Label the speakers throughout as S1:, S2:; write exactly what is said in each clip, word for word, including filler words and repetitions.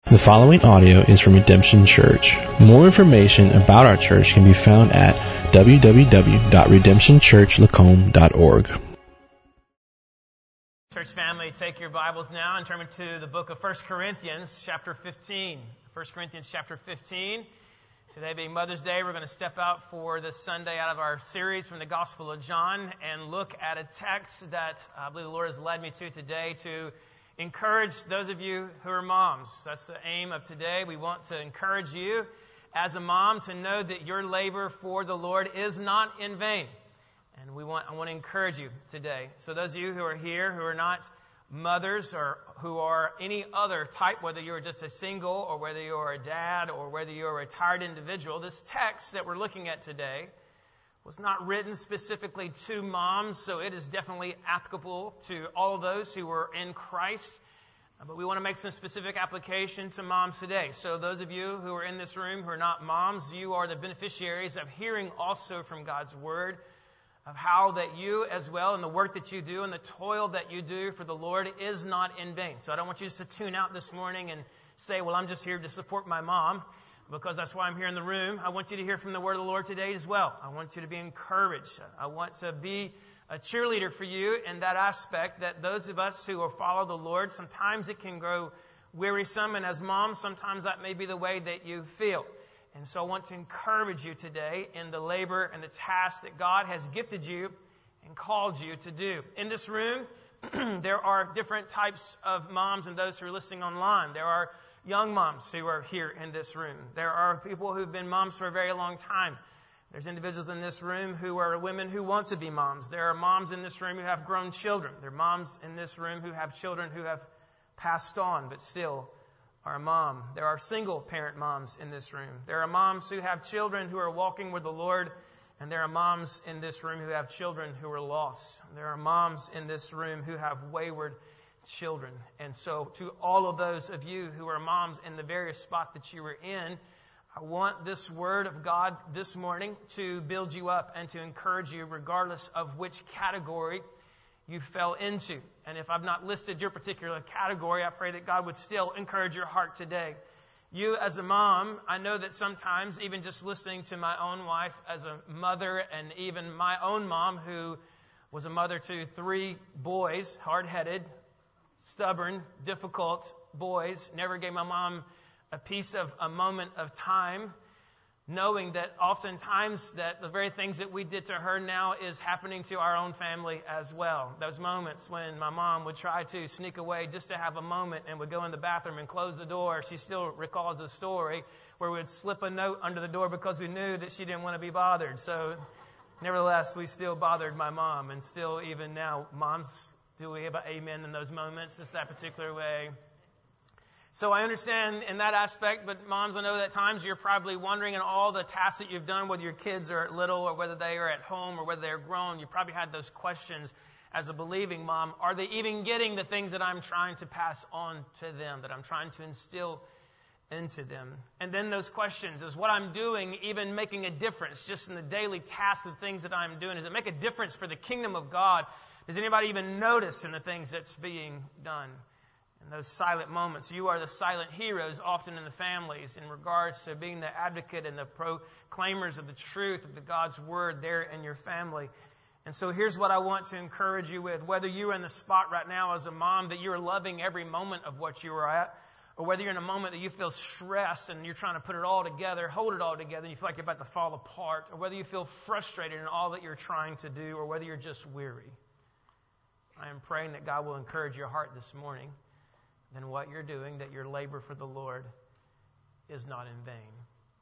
S1: The following audio is from Redemption Church. More information about our church can be found at w w w dot redemption church lacombe dot org.
S2: Church family, take your Bibles now and turn to the book of First Corinthians, chapter fifteen. First Corinthians, chapter fifteen. Today being Mother's Day, we're going to step out for this Sunday out of our series from the Gospel of John and look at a text that I believe the Lord has led me to today to encourage those of you who are moms. That's the aim of today. We want to encourage you as a mom to know that your labor for the Lord is not in vain. And we want I want to encourage you today. So those of you who are here who are not mothers or who are any other type, whether you're just a single or whether you're a dad or whether you're a retired individual, this text that we're looking at today was not written specifically to moms, so it is definitely applicable to all of those who are in Christ. But we want to make some specific application to moms today. So those of you who are in this room who are not moms, you are the beneficiaries of hearing also from God's Word of how that you as well and the work that you do and the toil that you do for the Lord is not in vain. So I don't want you just to tune out this morning and say, well, I'm just here to support my mom, because that's why I'm here in the room. I want you to hear from the word of the Lord today as well. I want you to be encouraged. I want to be a cheerleader for you in that aspect, that those of us who will follow the Lord, sometimes it can grow wearisome, and as moms, sometimes that may be the way that you feel. And so I want to encourage you today in the labor and the task that God has gifted you and called you to do. In this room, there are different types of moms and those who are listening online. There are young moms who are here in this room. There are people who've been moms for a very long time. There's individuals in this room who are women who want to be moms. There are moms in this room who have grown children. There are moms in this room who have children who have passed on but still are a mom. There are single parent moms in this room. There are moms who have children who are walking with the Lord, and there are moms in this room who have children who are lost. There are moms in this room who have wayward children. And so to all of those of you who are moms in the various spot that you are in, I want this word of God this morning to build you up and to encourage you regardless of which category you fell into. And if I've not listed your particular category, I pray that God would still encourage your heart today. You as a mom, I know that sometimes even just listening to my own wife as a mother and even my own mom who was a mother to three boys, hard-headed, stubborn, difficult boys, never gave my mom a piece of a moment of time, knowing that oftentimes that the very things that we did to her now is happening to our own family as well. Those moments when my mom would try to sneak away just to have a moment and would go in the bathroom and close the door. She still recalls the story where we would slip a note under the door because we knew that she didn't want to be bothered. So nevertheless, we still bothered my mom, and still even now, moms, do we have an amen in those moments? It's that particular way. So I understand in that aspect, but moms, I know that at times you're probably wondering in all the tasks that you've done, whether your kids are little or whether they are at home or whether they're grown, you probably had those questions as a believing mom. Are they even getting the things that I'm trying to pass on to them, that I'm trying to instill into them? And then those questions, is what I'm doing even making a difference just in the daily task of things that I'm doing? Does it make a difference for the kingdom of God? Does anybody even notice in the things that's being done? In those silent moments, you are the silent heroes often in the families in regards to being the advocate and the proclaimers of the truth of the God's Word there in your family. And so here's what I want to encourage you with. Whether you're in the spot right now as a mom that you're loving every moment of what you are at, or whether you're in a moment that you feel stressed and you're trying to put it all together, hold it all together, and you feel like you're about to fall apart, or whether you feel frustrated in all that you're trying to do, or whether you're just weary, I am praying that God will encourage your heart this morning. Then what you're doing, that your labor for the Lord is not in vain.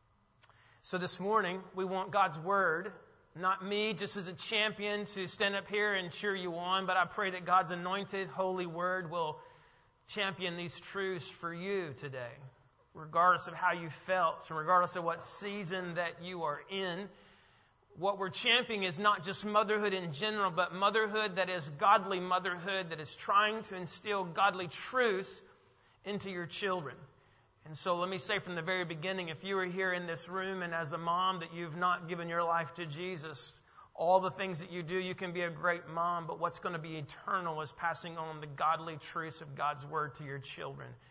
S2: So this morning, we want God's Word, not me just as a champion to stand up here and cheer you on, but I pray that God's anointed, holy Word will champion these truths for you today, regardless of how you felt, and regardless of what season that you are in. What we're championing is not just motherhood in general, but motherhood that is godly motherhood, that is trying to instill godly truths into your children. And so let me say from the very beginning, if you are here in this room and as a mom that you've not given your life to Jesus, all the things that you do, you can be a great mom, but what's going to be eternal is passing on the godly truths of God's Word to your children.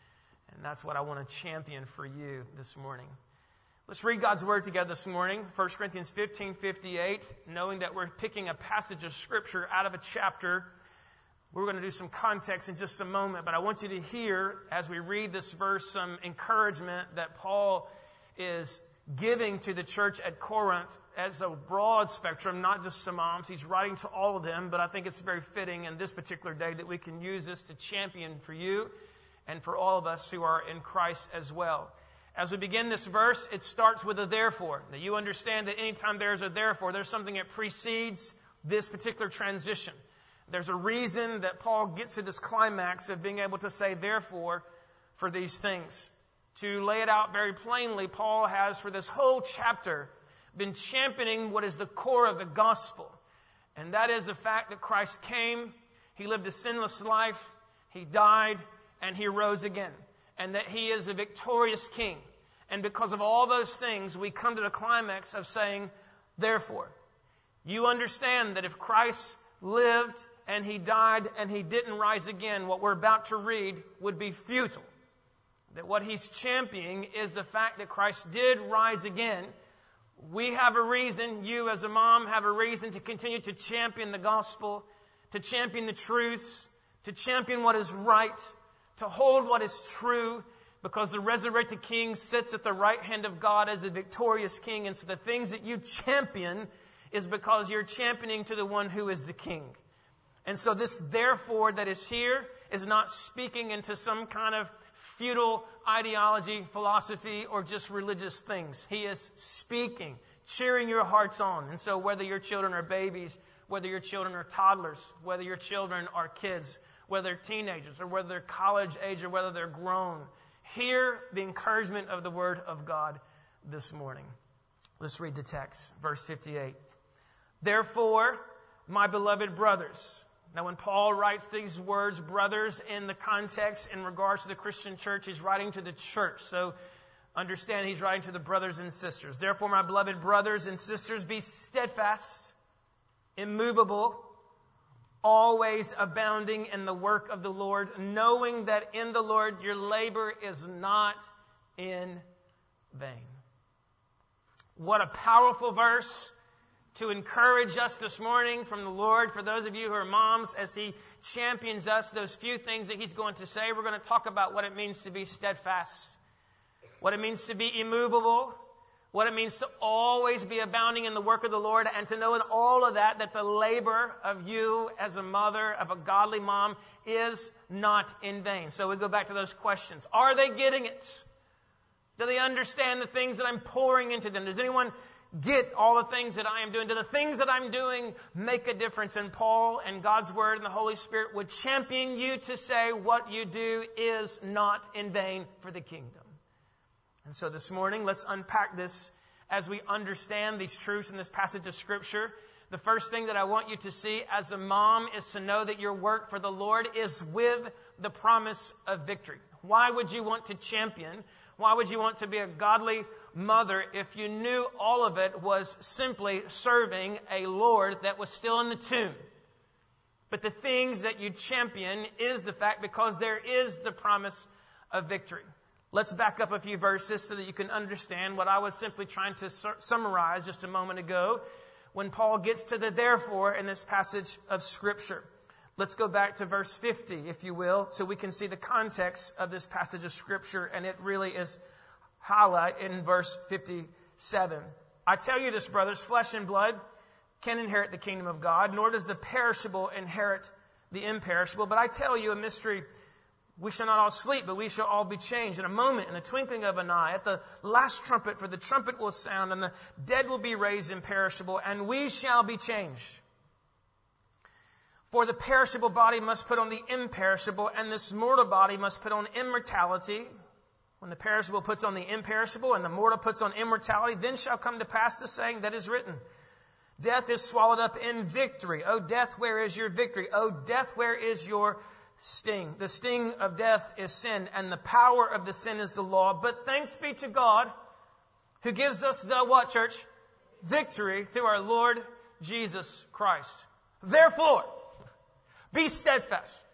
S2: And that's what I want to champion for you this morning. Let's read God's Word together this morning. First Corinthians fifteen fifty-eight, knowing that we're picking a passage of Scripture out of a chapter. We're going to do some context in just a moment, but I want you to hear, as we read this verse, some encouragement that Paul is giving to the church at Corinth as a broad spectrum, not just some moms. He's writing to all of them, but I think it's very fitting in this particular day that we can use this to champion for you and for all of us who are in Christ as well. As we begin this verse, it starts with a therefore. Now, you understand that anytime there's a therefore, there's something that precedes this particular transition. There's a reason that Paul gets to this climax of being able to say therefore for these things. To lay it out very plainly, Paul has for this whole chapter been championing what is the core of the gospel. And that is the fact that Christ came, He lived a sinless life, He died, and He rose again. And that He is a victorious King. And because of all those things, we come to the climax of saying, therefore. You understand that if Christ lived and He died and He didn't rise again, what we're about to read would be futile. That what He's championing is the fact that Christ did rise again. We have a reason, you as a mom have a reason to continue to champion the gospel, to champion the truths, to champion what is right, to hold what is true, because the resurrected King sits at the right hand of God as the victorious King. And so the things that you champion is because you're championing to the one who is the King. And so this therefore that is here is not speaking into some kind of futile ideology, philosophy, or just religious things. He is speaking, cheering your hearts on. And so whether your children are babies, whether your children are toddlers, whether your children are kids, whether they're teenagers, or whether they're college age, or whether they're grown, hear the encouragement of the Word of God this morning. Let's read the text, verse fifty-eight. Therefore, my beloved brothers. Now, when Paul writes these words, brothers, in the context in regards to the Christian church, he's writing to the church. So understand he's writing to the brothers and sisters. Therefore, my beloved brothers and sisters, be steadfast, immovable, always abounding in the work of the Lord, knowing that in the Lord your labor is not in vain. What a powerful verse to encourage us this morning from the Lord. For those of you who are moms, as He champions us, those few things that He's going to say, we're going to talk about what it means to be steadfast, what it means to be immovable, what it means to always be abounding in the work of the Lord, and to know in all of that that the labor of you as a mother, of a godly mom, is not in vain. So we go back to those questions. Are they getting it? Do they understand the things that I'm pouring into them? Does anyone get all the things that I am doing? Do the things that I'm doing make a difference? And Paul and God's Word and the Holy Spirit would champion you to say what you do is not in vain for the kingdom. And so this morning, let's unpack this as we understand these truths in this passage of Scripture. The first thing that I want you to see as a mom is to know that your work for the Lord is with the promise of victory. Why would you want to champion? Why would you want to be a godly mother if you knew all of it was simply serving a Lord that was still in the tomb? But the things that you champion is the fact because there is the promise of victory. Let's back up a few verses so that you can understand what I was simply trying to su- summarize just a moment ago when Paul gets to the therefore in this passage of Scripture. Let's go back to verse fifty, if you will, so we can see the context of this passage of Scripture, and it really is highlight in verse fifty-seven. I tell you this, brothers, flesh and blood can inherit the kingdom of God, nor does the perishable inherit the imperishable. But I tell you a mystery, we shall not all sleep, but we shall all be changed in a moment, in the twinkling of an eye, at the last trumpet, for the trumpet will sound, and the dead will be raised imperishable, and we shall be changed. For the perishable body must put on the imperishable, and this mortal body must put on immortality. When the perishable puts on the imperishable, and the mortal puts on immortality, then shall come to pass the saying that is written, death is swallowed up in victory. O death, where is your victory? O death, where is your sting? The sting of death is sin, and the power of the sin is the law. But thanks be to God, who gives us the what, church? Victory through our Lord Jesus Christ. Therefore, be steadfast,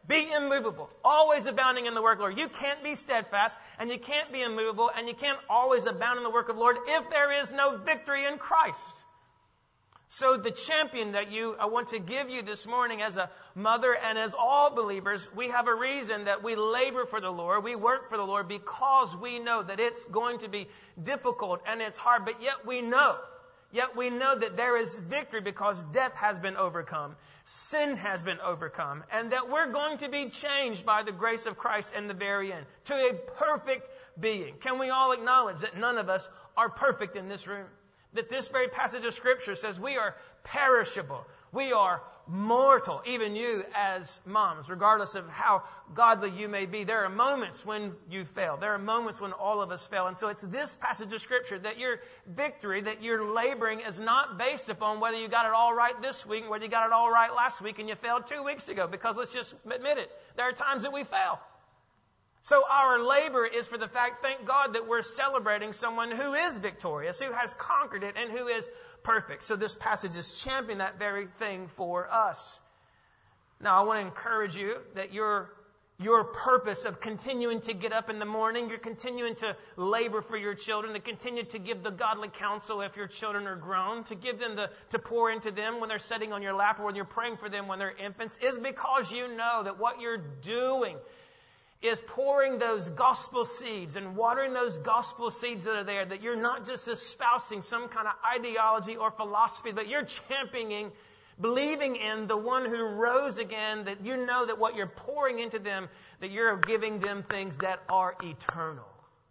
S2: Be immovable, always abounding in the work of the Lord. You can't be steadfast, and you can't be immovable, and you can't always abound in the work of the Lord if there is no victory in Christ. So the champion that you, I want to give you this morning as a mother and as all believers, we have a reason that we labor for the Lord, we work for the Lord because we know that it's going to be difficult and it's hard, but yet we know, yet we know that there is victory because death has been overcome, sin has been overcome, and that we're going to be changed by the grace of Christ in the very end to a perfect being. Can we all acknowledge that none of us are perfect in this room? That this very passage of Scripture says we are perishable. We are mortal. Even you as moms, regardless of how godly you may be, there are moments when you fail. There are moments when all of us fail. And so it's this passage of Scripture that your victory, that your laboring is not based upon whether you got it all right this week, whether you got it all right last week and you failed two weeks ago. Because let's just admit it, there are times that we fail. So our labor is for the fact, thank God, that we're celebrating someone who is victorious, who has conquered it, and who is perfect. So this passage is championing that very thing for us. Now, I want to encourage you that your, your purpose of continuing to get up in the morning, you're continuing to labor for your children, to continue to give the godly counsel if your children are grown, to give them the, to pour into them when they're sitting on your lap or when you're praying for them when they're infants, is because you know that what you're doing is pouring those gospel seeds and watering those gospel seeds that are there, that you're not just espousing some kind of ideology or philosophy, but you're championing, believing in the one who rose again, that you know that what you're pouring into them, that you're giving them things that are eternal.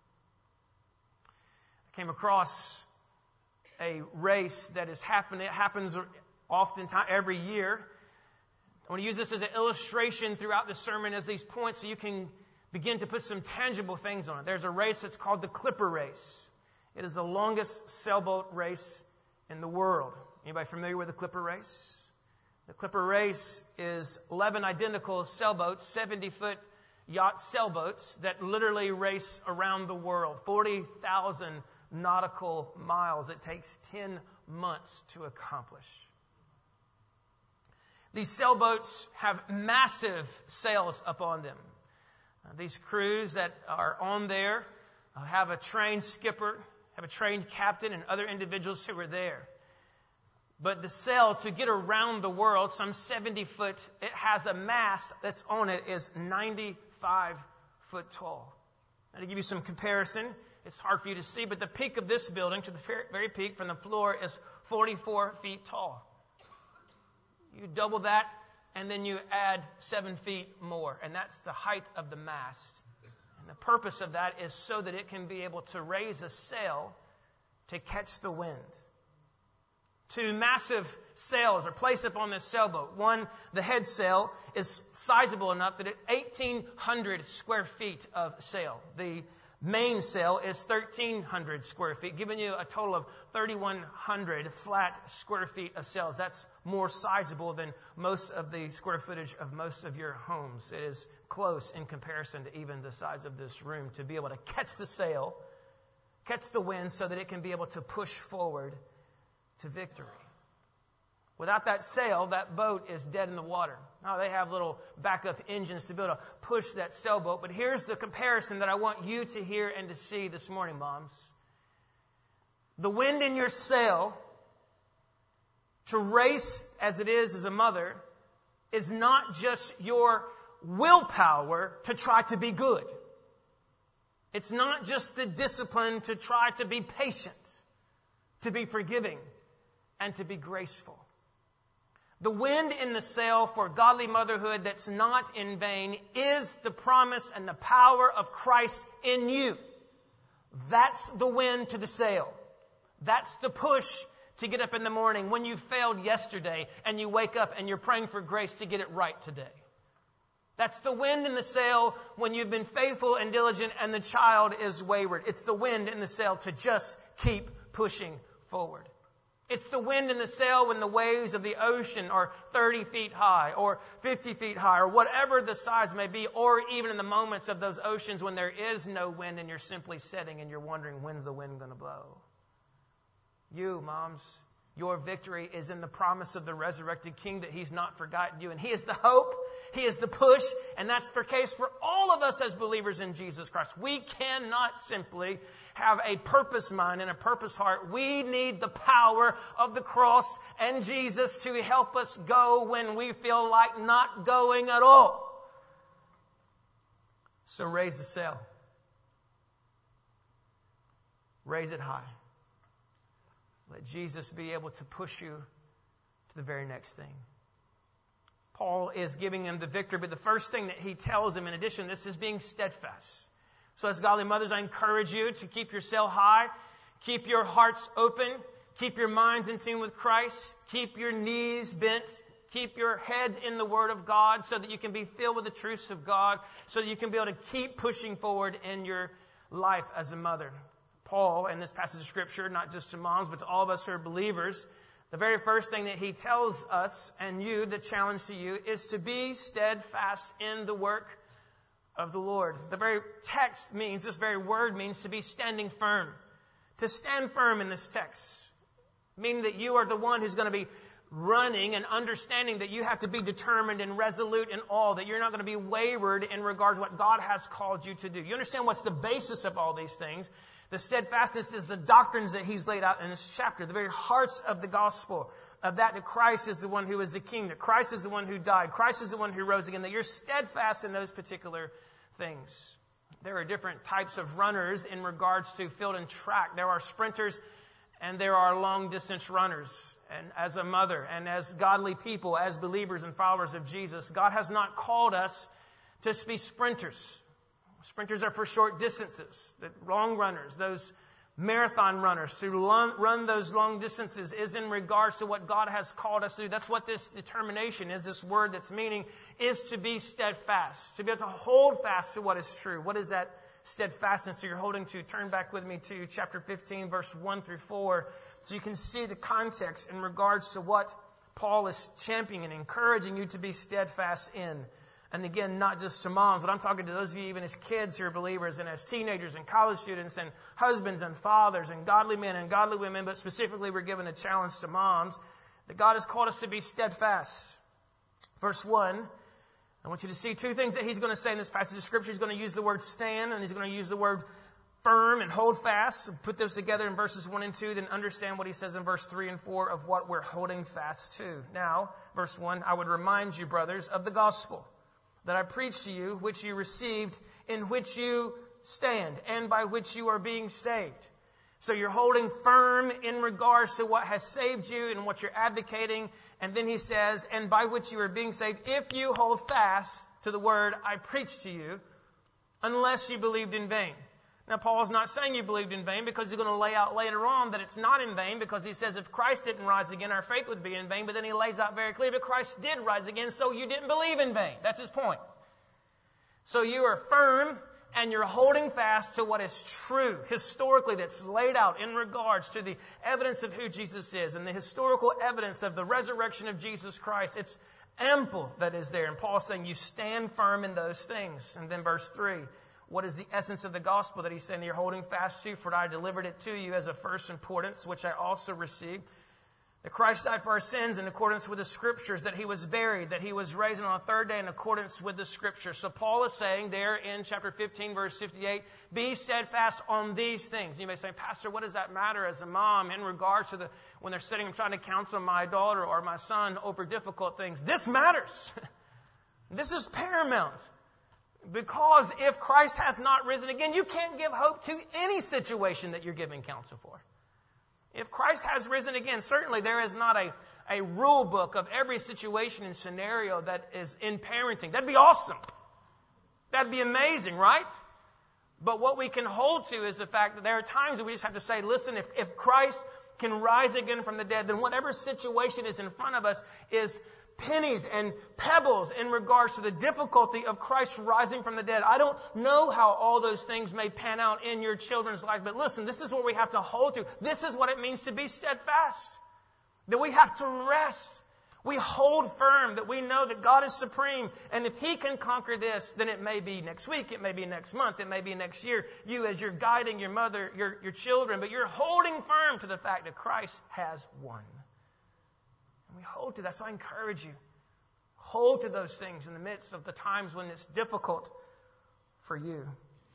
S2: I came across a race that is happening, it happens oftentimes every year. I want to use this as an illustration throughout the sermon as these points so you can begin to put some tangible things on it. There's a race that's called the Clipper Race. It is the longest sailboat race in the world. Anybody familiar with the Clipper Race? The Clipper Race is eleven identical sailboats, seventy-foot yacht sailboats that literally race around the world. forty thousand nautical miles. It takes ten months to accomplish. These sailboats have massive sails up on them. Uh, these crews that are on there uh, have a trained skipper, have a trained captain, and other individuals who are there. But the sail, to get around the world, some seventy foot, it has a mast that's on it is ninety-five foot tall. Now, to give you some comparison, it's hard for you to see, but the peak of this building to the very peak from the floor is forty-four feet tall. You double that, and then you add seven feet more, and that's the height of the mast. And the purpose of that is so that it can be able to raise a sail to catch the wind. Two massive sails are placed up on this sailboat. One, the head sail, is sizable enough that it's eighteen hundred square feet of sail. The main sail is thirteen hundred square feet, giving you a total of thirty-one hundred flat square feet of sails. That's more sizable than most of the square footage of most of your homes. It is close in comparison to even the size of this room to be able to catch the sail, catch the wind so that it can be able to push forward to victory. Without that sail, that boat is dead in the water. Now, they have little backup engines to be able to push that sailboat. But here's the comparison that I want you to hear and to see this morning, moms. The wind in your sail, to race as it is as a mother, is not just your willpower to try to be good. It's not just the discipline to try to be patient, to be forgiving, and to be graceful. The wind in the sail for godly motherhood that's not in vain is the promise and the power of Christ in you. That's the wind to the sail. That's the push to get up in the morning when you failed yesterday and you wake up and you're praying for grace to get it right today. That's the wind in the sail when you've been faithful and diligent and the child is wayward. It's the wind in the sail to just keep pushing forward. It's the wind in the sail when the waves of the ocean are thirty feet high or fifty feet high or whatever the size may be, or even in the moments of those oceans when there is no wind and you're simply sitting and you're wondering, when's the wind going to blow? You, moms, Your victory is in the promise of the resurrected King, that He's not forgotten you. And He is the hope. He is the push. And that's the case for all of us as believers in Jesus Christ. We cannot simply have a purpose mind and a purpose heart. We need the power of the cross and Jesus to help us go when we feel like not going at all. So raise the sail. Raise it high. Let Jesus be able to push you to the very next thing. Paul is giving him the victory, but the first thing that he tells him in addition to this is being steadfast. So as godly mothers, I encourage you to keep your sail high, keep your hearts open, keep your minds in tune with Christ, keep your knees bent, keep your head in the Word of God so that you can be filled with the truths of God, so that you can be able to keep pushing forward in your life as a mother. Paul, in this passage of Scripture, not just to moms, but to all of us who are believers, the very first thing that he tells us and you, the challenge to you, is to be steadfast in the work of the Lord. The very text means, this very word means to be standing firm. To stand firm in this text, meaning that you are the one who's going to be running and understanding that you have to be determined and resolute in all, that you're not going to be wayward in regards to what God has called you to do. You understand what's the basis of all these things? The steadfastness is the doctrines that he's laid out in this chapter, the very hearts of the gospel, of that that Christ is the one who is the King, that Christ is the one who died, Christ is the one who rose again, that you're steadfast in those particular things. There are different types of runners in regards to field and track. There are sprinters and there are long-distance runners. And as a mother and as godly people, as believers and followers of Jesus, God has not called us to be sprinters. Sprinters are for short distances. The long runners, those marathon runners, to long, run those long distances is in regards to what God has called us to do. That's what this determination is, this word that's meaning, is to be steadfast, to be able to hold fast to what is true. What is that steadfastness that you're holding to? Turn back with me to chapter fifteen, verse one through four, so you can see the context in regards to what Paul is championing and encouraging you to be steadfast in. And again, not just to moms, but I'm talking to those of you even as kids who are believers and as teenagers and college students and husbands and fathers and godly men and godly women, but specifically we're given a challenge to moms that God has called us to be steadfast. Verse one, I want you to see two things that he's going to say in this passage of Scripture. He's going to use the word stand and he's going to use the word firm and hold fast. So put those together in verses one and two, then understand what he says in verse three and four of what we're holding fast to. Now, verse one, I would remind you, brothers, of the gospel that I preached to you, which you received, in which you stand, and by which you are being saved. So you're holding firm in regards to what has saved you and what you're advocating. And then he says, and by which you are being saved, if you hold fast to the word I preached to you, unless you believed in vain. Now, Paul's not saying you believed in vain, because he's going to lay out later on that it's not in vain, because he says if Christ didn't rise again, our faith would be in vain. But then he lays out very clearly that Christ did rise again, so you didn't believe in vain. That's his point. So you are firm and you're holding fast to what is true historically, that's laid out in regards to the evidence of who Jesus is and the historical evidence of the resurrection of Jesus Christ. It's ample that is there. And Paul's saying you stand firm in those things. And then verse three. What is the essence of the gospel that he's saying you're holding fast to? For I delivered it to you as of first importance, which I also received. That Christ died for our sins in accordance with the Scriptures, that he was buried, that he was raised on the third day in accordance with the Scriptures. So Paul is saying there in chapter fifteen, verse fifty-eight, be steadfast on these things. You may say, Pastor, what does that matter as a mom in regards to the when they're sitting and trying to counsel my daughter or my son over difficult things? This matters. This is paramount. Because if Christ has not risen again, you can't give hope to any situation that you're giving counsel for. If Christ has risen again, certainly there is not a, a rule book of every situation and scenario that is in parenting. That'd be awesome. That'd be amazing, right? But what we can hold to is the fact that there are times that we just have to say, listen, if, if Christ can rise again from the dead, then whatever situation is in front of us is pennies and pebbles in regards to the difficulty of Christ rising from the dead. I don't know how all those things may pan out in your children's lives, but listen, this is what we have to hold to. This is what it means to be steadfast. That we have to rest. We hold firm that we know that God is supreme, and if he can conquer this, then it may be next week, it may be next month, it may be next year. You as you're guiding your mother, your, your children, but you're holding firm to the fact that Christ has won. And we hold to that. So I encourage you, hold to those things in the midst of the times when it's difficult for you.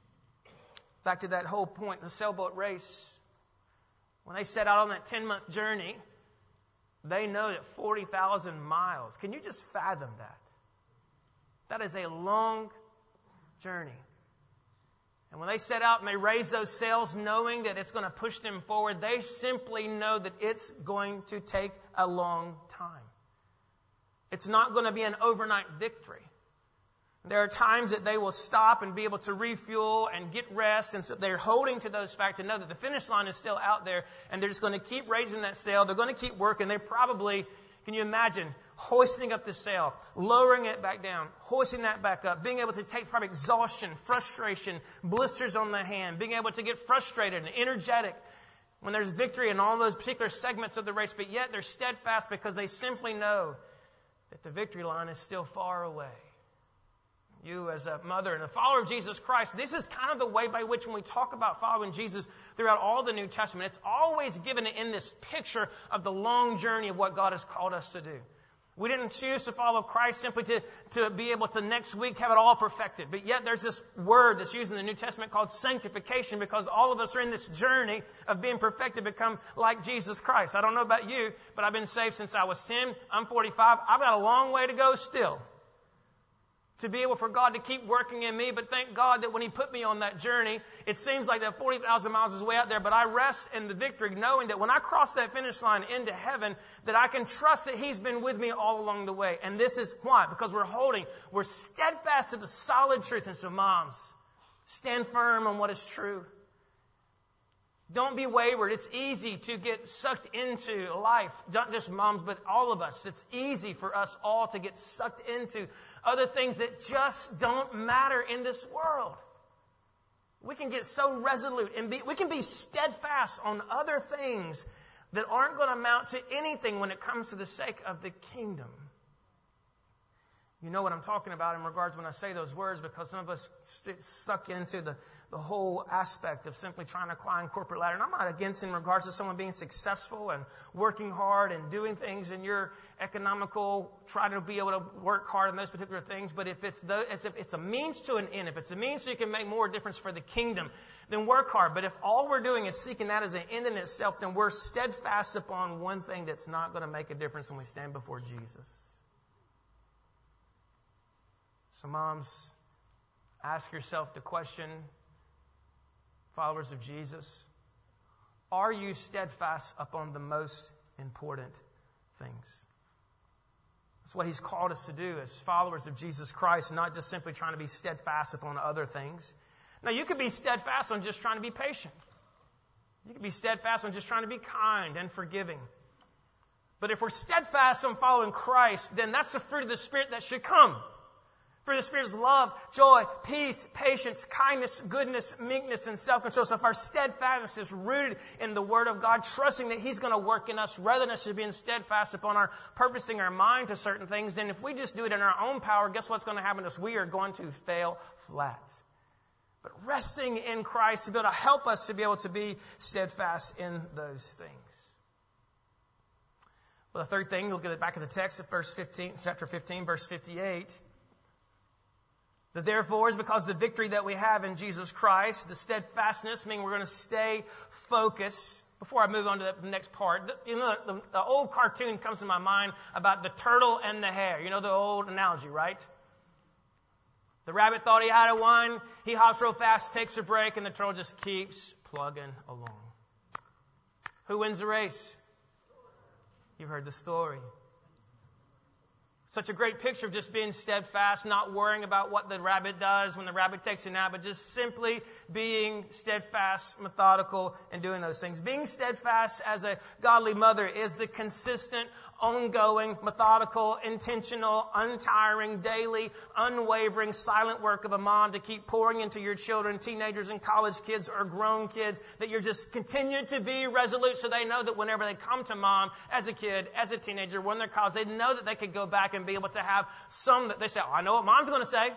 S2: Back to that whole point, the sailboat race. When they set out on that ten-month journey, they know that forty thousand miles. Can you just fathom that? That is a long journey. And when they set out and they raise those sails knowing that it's going to push them forward, they simply know that it's going to take a long time. It's not going to be an overnight victory. There are times that they will stop and be able to refuel and get rest. And so they're holding to those facts to know that the finish line is still out there. And they're just going to keep raising that sail. They're going to keep working. They probably, can you imagine, hoisting up the sail, lowering it back down, hoisting that back up, being able to take from exhaustion, frustration, blisters on the hand, being able to get frustrated and energetic when there's victory in all those particular segments of the race. But yet they're steadfast because they simply know that the victory line is still far away. You as a mother and a follower of Jesus Christ, this is kind of the way by which when we talk about following Jesus throughout all the New Testament, it's always given in this picture of the long journey of what God has called us to do. We didn't choose to follow Christ simply to, to be able to next week have it all perfected. But yet there's this word that's used in the New Testament called sanctification, because all of us are in this journey of being perfected, become like Jesus Christ. I don't know about you, but I've been saved since I was ten. I'm forty-five. I've got a long way to go still to be able for God to keep working in me. But thank God that when He put me on that journey, it seems like that forty thousand miles is way out there, but I rest in the victory knowing that when I cross that finish line into heaven, that I can trust that He's been with me all along the way. And this is why, because we're holding, we're steadfast to the solid truth. And so moms, stand firm on what is true. Don't be wayward. It's easy to get sucked into life. Not just moms, but all of us. It's easy for us all to get sucked into other things that just don't matter in this world. We can get so resolute and be, we can be steadfast on other things that aren't going to amount to anything when it comes to the sake of the kingdom. You know what I'm talking about in regards when I say those words, because some of us st- suck into the, the whole aspect of simply trying to climb corporate ladder. And I'm not against in regards to someone being successful and working hard and doing things in your economical, trying to be able to work hard on those particular things. But if it's, the, if it's a means to an end, if it's a means so you can make more difference for the kingdom, then work hard. But if all we're doing is seeking that as an end in itself, then we're steadfast upon one thing that's not going to make a difference when we stand before Jesus. So moms, ask yourself the question, followers of Jesus, are you steadfast upon the most important things? That's what He's called us to do as followers of Jesus Christ, not just simply trying to be steadfast upon other things. Now, you could be steadfast on just trying to be patient. You could be steadfast on just trying to be kind and forgiving. But if we're steadfast on following Christ, then that's the fruit of the Spirit that should come. For the Spirit is love, joy, peace, patience, kindness, goodness, meekness, and self-control. So if our steadfastness is rooted in the Word of God, trusting that He's going to work in us rather than us just being steadfast upon our purposing our mind to certain things, then if we just do it in our own power, guess what's going to happen to us? We are going to fail flat. But resting in Christ to be able to help us to be able to be steadfast in those things. Well, the third thing, we'll get it back in the text at verse fifteen, chapter fifteen, verse fifty-eight. The therefore is because the victory that we have in Jesus Christ, the steadfastness, meaning we're going to stay focused. Before I move on to the next part, the, you know, the, the old cartoon comes to my mind about the turtle and the hare. You know the old analogy, right? The rabbit thought he had a one. He hops real fast, takes a break, and the turtle just keeps plugging along. Who wins the race? You've heard the story. Such a great picture of just being steadfast, not worrying about what the rabbit does when the rabbit takes a nap, but just simply being steadfast, methodical, and doing those things. Being steadfast as a godly mother is the consistent, ongoing, methodical, intentional, untiring, daily, unwavering, silent work of a mom to keep pouring into your children, teenagers and college kids or grown kids, that you're just continuing to be resolute so they know that whenever they come to mom as a kid, as a teenager, when they're college, they know that they could go back and be able to have some that they say, oh, I know what mom's going to say.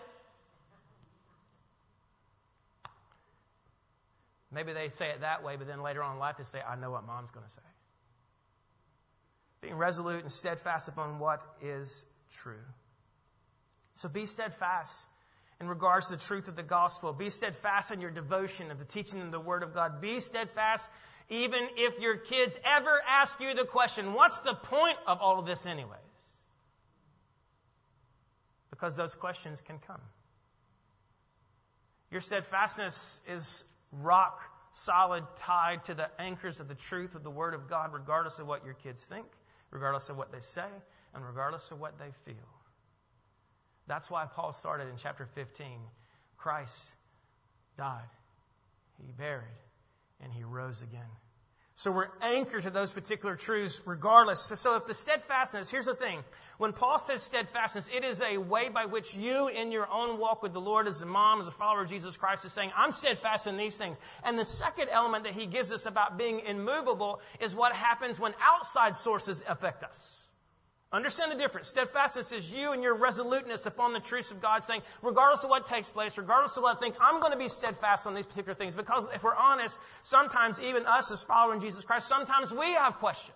S2: Maybe they say it that way, but then later on in life they say, I know what mom's going to say. Being resolute and steadfast upon what is true. So be steadfast in regards to the truth of the gospel. Be steadfast in your devotion of the teaching of the Word of God. Be steadfast even if your kids ever ask you the question, what's the point of all of this anyways? Because those questions can come. Your steadfastness is rock solid, tied to the anchors of the truth of the Word of God, regardless of what your kids think, regardless of what they say, and regardless of what they feel. That's why Paul started in chapter fifteen. Christ died, He buried, and He rose again. So we're anchored to those particular truths regardless. So, so if the steadfastness, here's the thing. When Paul says steadfastness, it is a way by which you in your own walk with the Lord as a mom, as a follower of Jesus Christ, is saying, I'm steadfast in these things. And the second element that he gives us about being immovable is what happens when outside sources affect us. Understand the difference. Steadfastness is you and your resoluteness upon the truths of God, saying, regardless of what takes place, regardless of what I think, I'm going to be steadfast on these particular things. Because if we're honest, sometimes even us as following Jesus Christ, sometimes we have questions.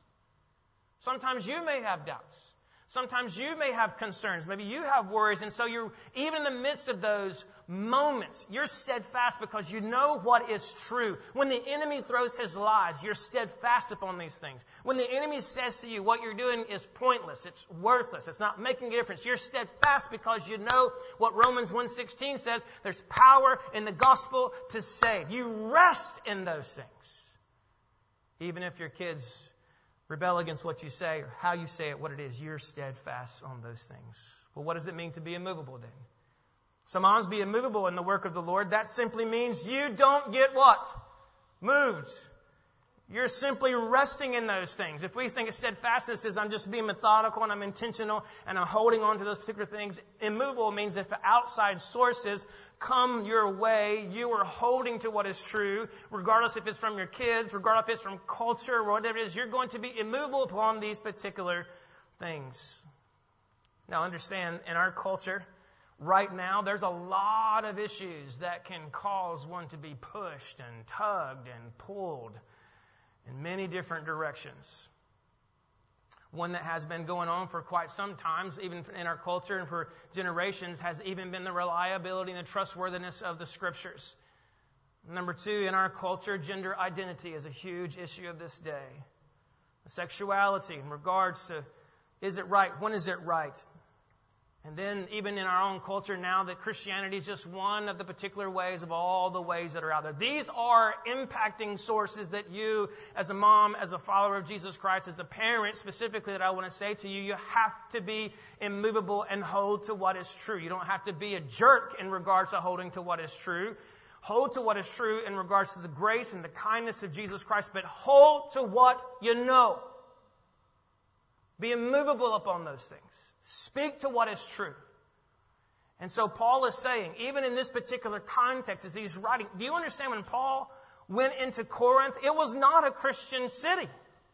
S2: Sometimes you may have doubts. Sometimes you may have concerns. Maybe you have worries. And so you're, even in the midst of those moments, you're steadfast because you know what is true. When the enemy throws his lies, you're steadfast upon these things. When the enemy says to you, what you're doing is pointless, it's worthless, it's not making a difference, you're steadfast because you know what Romans one sixteen says, there's power in the gospel to save. You rest in those things. Even if your kids rebel against what you say or how you say it, what it is, you're steadfast on those things. Well, what does it mean to be immovable then? So moms, be immovable in the work of the Lord. That simply means you don't get what? Moved. You're simply resting in those things. If we think of steadfastness as I'm just being methodical and I'm intentional and I'm holding on to those particular things, immovable means if outside sources come your way, you are holding to what is true, regardless if it's from your kids, regardless if it's from culture, or whatever it is, you're going to be immovable upon these particular things. Now understand, in our culture, right now, there's a lot of issues that can cause one to be pushed and tugged and pulled in many different directions. One that has been going on for quite some time, even in our culture and for generations, has even been the reliability and the trustworthiness of the Scriptures. Number two, in our culture, gender identity is a huge issue of this day. Sexuality in regards to, is it right? When is it right? And then even in our own culture now, that Christianity is just one of the particular ways of all the ways that are out there. These are impacting sources that you, as a mom, as a follower of Jesus Christ, as a parent specifically, that I want to say to you, you have to be immovable and hold to what is true. You don't have to be a jerk in regards to holding to what is true. Hold to what is true in regards to the grace and the kindness of Jesus Christ, but hold to what you know. Be immovable upon those things. Speak to what is true. And so Paul is saying, even in this particular context, as he's writing, do you understand when Paul went into Corinth, it was not a Christian city.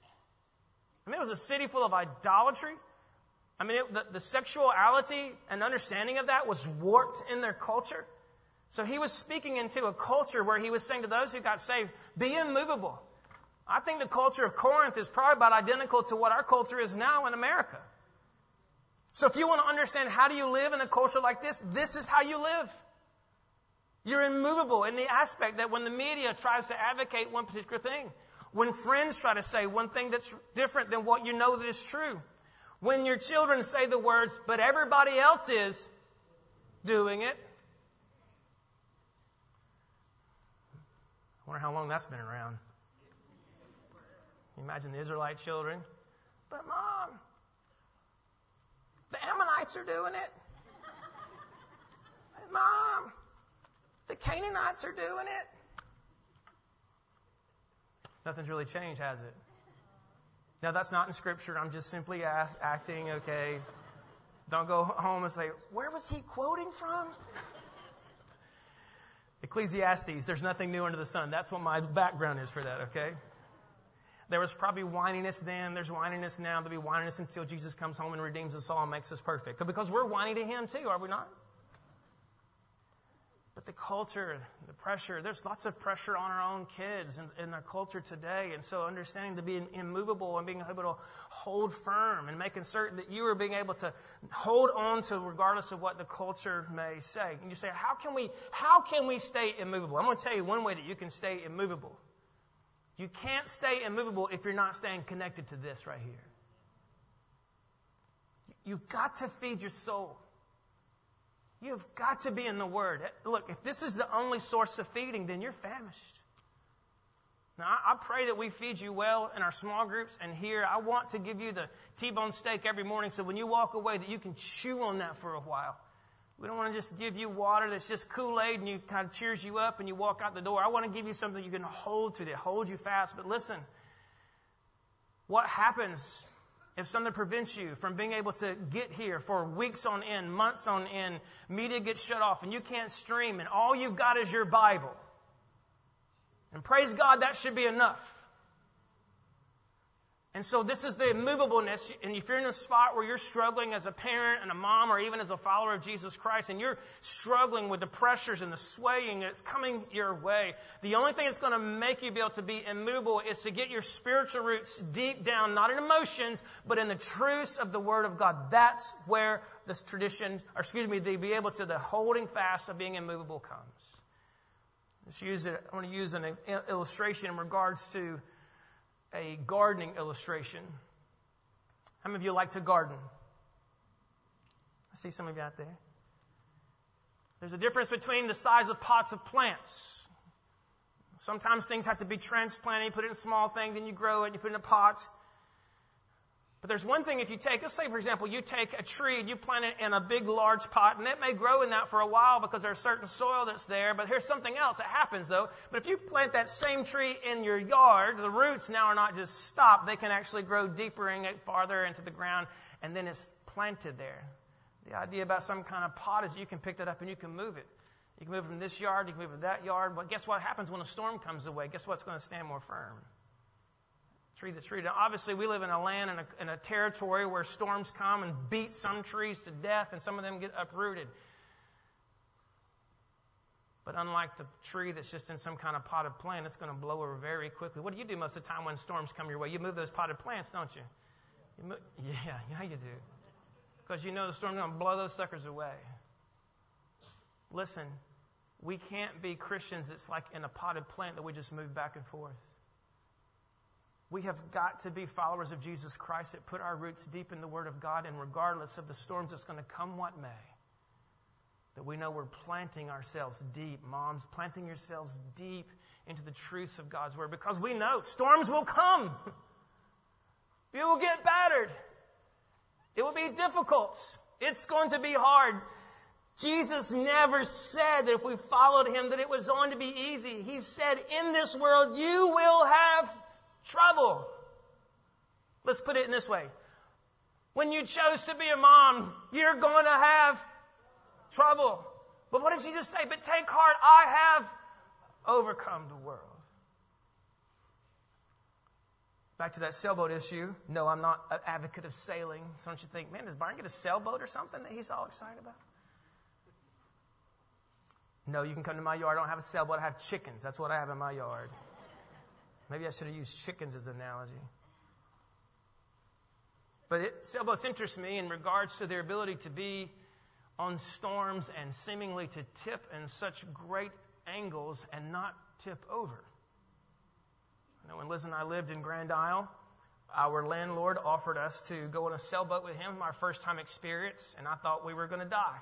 S2: I mean, it was a city full of idolatry. I mean, it, the, the sexuality and understanding of that was warped in their culture. So he was speaking into a culture where he was saying to those who got saved, be immovable. I think the culture of Corinth is probably about identical to what our culture is now in America. So if you want to understand how do you live in a culture like this, this is how you live. You're immovable in the aspect that when the media tries to advocate one particular thing, when friends try to say one thing that's different than what you know that is true, when your children say the words, but everybody else is doing it. I wonder how long that's been around. Can you imagine the Israelite children? But Mom, the Ammonites are doing it. Mom, the Canaanites are doing it. Nothing's really changed, has it? Now, that's not in Scripture. I'm just simply ask, acting, okay? Don't go home and say, where was he quoting from? Ecclesiastes, there's nothing new under the sun. That's what my background is for that, okay? There was probably whininess then. There's whininess now. There'll be whininess until Jesus comes home and redeems us all and makes us perfect. Because we're whining to Him too, are we not? But the culture, the pressure, there's lots of pressure on our own kids in, in our culture today. And so understanding to be immovable and being able to hold firm and making certain that you are being able to hold on to regardless of what the culture may say. And you say, how can we, how can we stay immovable? I'm going to tell you one way that you can stay immovable. You can't stay immovable if you're not staying connected to this right here. You've got to feed your soul. You've got to be in the Word. Look, if this is the only source of feeding, then you're famished. Now, I pray that we feed you well in our small groups and here. I want to give you the T-bone steak every morning so when you walk away that you can chew on that for a while. We don't want to just give you water that's just Kool-Aid and you kind of cheers you up and you walk out the door. I want to give you something you can hold to that holds you fast. But listen, what happens if something prevents you from being able to get here for weeks on end, months on end, media gets shut off and you can't stream and all you've got is your Bible? And praise God, that should be enough. And so this is the immovableness. And if you're in a spot where you're struggling as a parent and a mom or even as a follower of Jesus Christ and you're struggling with the pressures and the swaying that's coming your way, the only thing that's going to make you be able to be immovable is to get your spiritual roots deep down, not in emotions, but in the truths of the Word of God. That's where this tradition, or excuse me, the be able to, the holding fast of being immovable comes. Let's use it. I want to use an illustration in regards to a gardening illustration. How many of you like to garden? I see some of you out there. There's a difference between the size of pots of plants. Sometimes things have to be transplanted. You put it in a small thing, then you grow it, you put it in a pot. But there's one thing if you take, let's say for example, you take a tree and you plant it in a big large pot and it may grow in that for a while because there's certain soil that's there, but here's something else that happens though. But if you plant that same tree in your yard, the roots now are not just stopped, they can actually grow deeper and get farther into the ground and then it's planted there. The idea about some kind of pot is you can pick that up and you can move it. You can move it from this yard, you can move it to that yard, but guess what happens when a storm comes away? Guess what's going to stand more firm? Tree that's tree. Now, obviously, we live in a land and a, in a territory where storms come and beat some trees to death, and some of them get uprooted. But unlike the tree that's just in some kind of potted plant, it's going to blow over very quickly. What do you do most of the time when storms come your way? You move those potted plants, don't you? you move, yeah, yeah, you do. Because you know the storm's going to blow those suckers away. Listen, we can't be Christians that's like in a potted plant that we just move back and forth. We have got to be followers of Jesus Christ that put our roots deep in the Word of God, and regardless of the storms that's going to come what may, that we know we're planting ourselves deep. Moms, planting yourselves deep into the truths of God's Word, because we know storms will come. You will get battered. It will be difficult. It's going to be hard. Jesus never said that if we followed Him that it was going to be easy. He said, in this world you will have trouble. Let's put it in this way. When you chose to be a mom, you're going to have trouble. But what did Jesus say? But take heart, I have overcome the world. Back to that sailboat issue. No, I'm not an advocate of sailing. So don't you think, man, does Byron get a sailboat or something that he's all excited about? No, you can come to my yard. I don't have a sailboat. I have chickens. That's what I have in my yard. Maybe I should have used chickens as an analogy. But it, sailboats interest me in regards to their ability to be on storms and seemingly to tip in such great angles and not tip over. You know, when Liz and I lived in Grand Isle, our landlord offered us to go on a sailboat with him, our first time experience, and I thought we were going to die.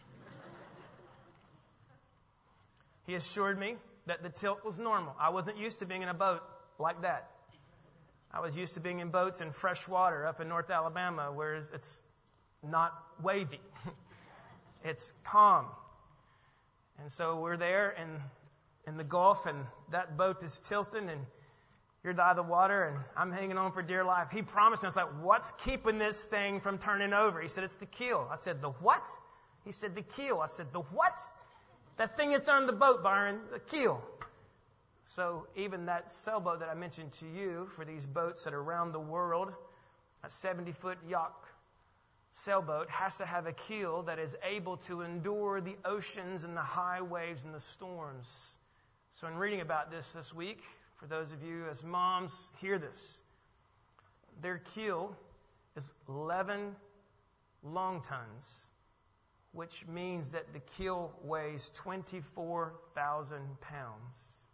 S2: He assured me that the tilt was normal. I wasn't used to being in a boat like that. I was used to being in boats in fresh water up in North Alabama where it's not wavy. It's calm. And so we're there in, in the Gulf and that boat is tilting and you're by the water and I'm hanging on for dear life. He promised me, I was like, what's keeping this thing from turning over? He said, it's the keel. I said, the what? He said, the keel. I said, the what? That thing that's on the boat, Byron, the keel. So even that sailboat that I mentioned to you for these boats that are around the world, a seventy-foot yacht, sailboat has to have a keel that is able to endure the oceans and the high waves and the storms. So in reading about this this week, for those of you as moms, hear this. Their keel is eleven long tons, which means that the keel weighs twenty-four thousand pounds,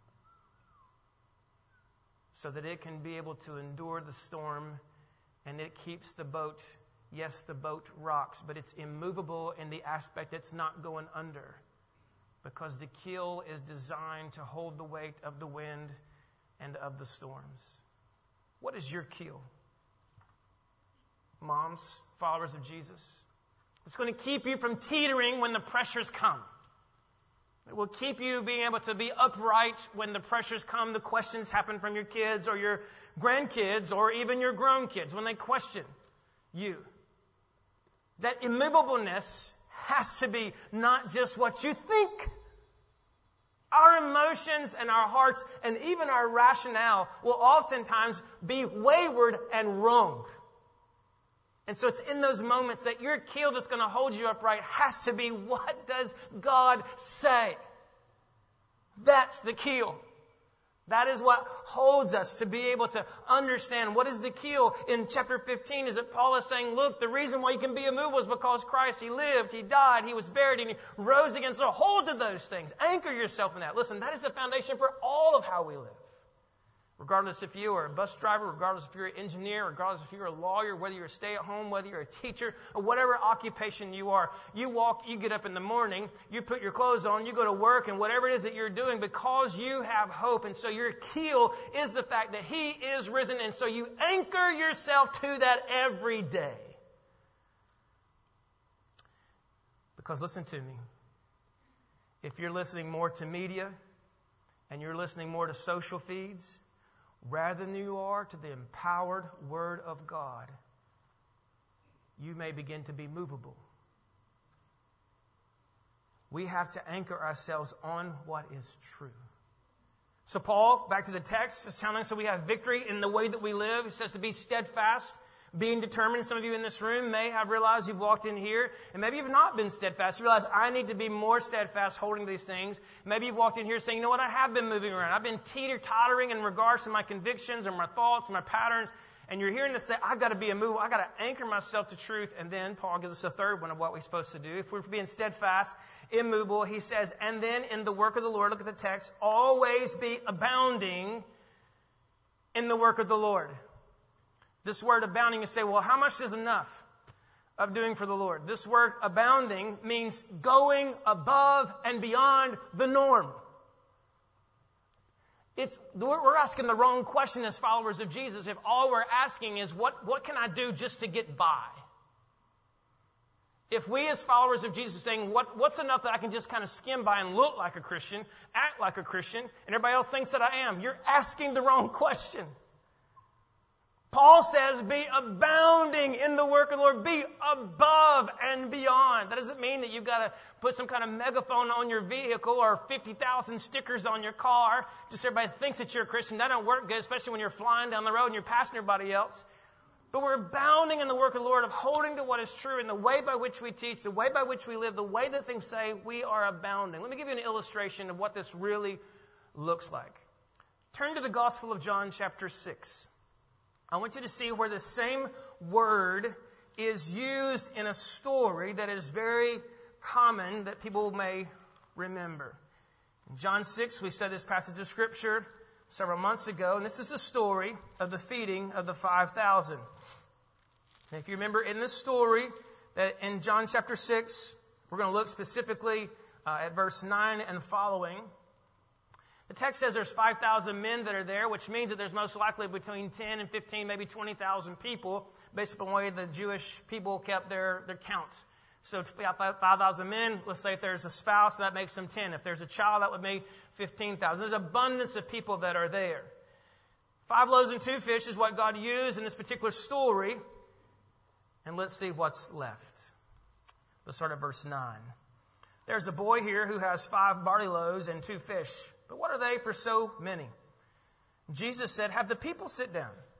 S2: so that it can be able to endure the storm, and it keeps the boat. Yes, the boat rocks, but it's immovable in the aspect it's not going under, because the keel is designed to hold the weight of the wind and of the storms. What is your keel? Moms, followers of Jesus. It's going to keep you from teetering when the pressures come. It will keep you being able to be upright when the pressures come, the questions happen from your kids or your grandkids or even your grown kids when they question you. That immovableness has to be not just what you think. Our emotions and our hearts and even our rationale will oftentimes be wayward and wrong. And so it's in those moments that your keel that's going to hold you upright has to be, what does God say? That's the keel. That is what holds us to be able to understand what is the keel. In chapter fifteen is that Paul is saying, look, the reason why you can be immovable is because Christ, He lived, He died, He was buried, and He rose again. So hold to those things. Anchor yourself in that. Listen, that is the foundation for all of how we live. Regardless if you are a bus driver, regardless if you're an engineer, regardless if you're a lawyer, whether you're a stay-at-home, whether you're a teacher, or whatever occupation you are, you walk, you get up in the morning, you put your clothes on, you go to work, and whatever it is that you're doing, because you have hope, and so your keel is the fact that He is risen, and so you anchor yourself to that every day. Because listen to me, if you're listening more to media, and you're listening more to social feeds, rather than you are to the empowered Word of God, you may begin to be movable. We have to anchor ourselves on what is true. So Paul, back to the text, is telling us that we have victory in the way that we live. He says to be steadfast, being determined. Some of you in this room may have realized you've walked in here, and maybe you've not been steadfast. You realize, I need to be more steadfast holding these things. Maybe you've walked in here saying, you know what, I have been moving around. I've been teeter-tottering in regards to my convictions and my thoughts and my patterns. And you're hearing this say, I've got to be immovable. I've got to anchor myself to truth. And then Paul gives us a third one of what we're supposed to do. If we're being steadfast, immovable, he says, and then in the work of the Lord, look at the text, always be abounding in the work of the Lord. This word abounding, you say, well, how much is enough of doing for the Lord? This word abounding means going above and beyond the norm. It's, we're asking the wrong question as followers of Jesus if all we're asking is, what, what can I do just to get by? If we as followers of Jesus are saying, what, what's enough that I can just kind of skim by and look like a Christian, act like a Christian, and everybody else thinks that I am, you're asking the wrong question. Paul says, be abounding in the work of the Lord. Be above and beyond. That doesn't mean that you've got to put some kind of megaphone on your vehicle or fifty thousand stickers on your car just so everybody thinks that you're a Christian. That don't work good, especially when you're flying down the road and you're passing everybody else. But we're abounding in the work of the Lord, of holding to what is true in the way by which we teach, the way by which we live, the way that things say, we are abounding. Let me give you an illustration of what this really looks like. Turn to the Gospel of John, chapter six. I want you to see where the same word is used in a story that is very common that people may remember. In John six, we said this passage of Scripture several months ago, and this is the story of the feeding of the five thousand. And if you remember in this story, that in John chapter six, we're going to look specifically uh, at verse nine and following. The text says there's five thousand men that are there, which means that there's most likely between ten and fifteen, maybe twenty thousand people, based upon the way the Jewish people kept their, their count. So five thousand men, let's say if there's a spouse, that makes them ten. If there's a child, that would make fifteen thousand. There's abundance of people that are there. Five loaves and two fish is what God used in this particular story. And let's see what's left. Let's start at verse nine. There's a boy here who has five barley loaves and two fish. But what are they for so many? Jesus said, have the people sit down.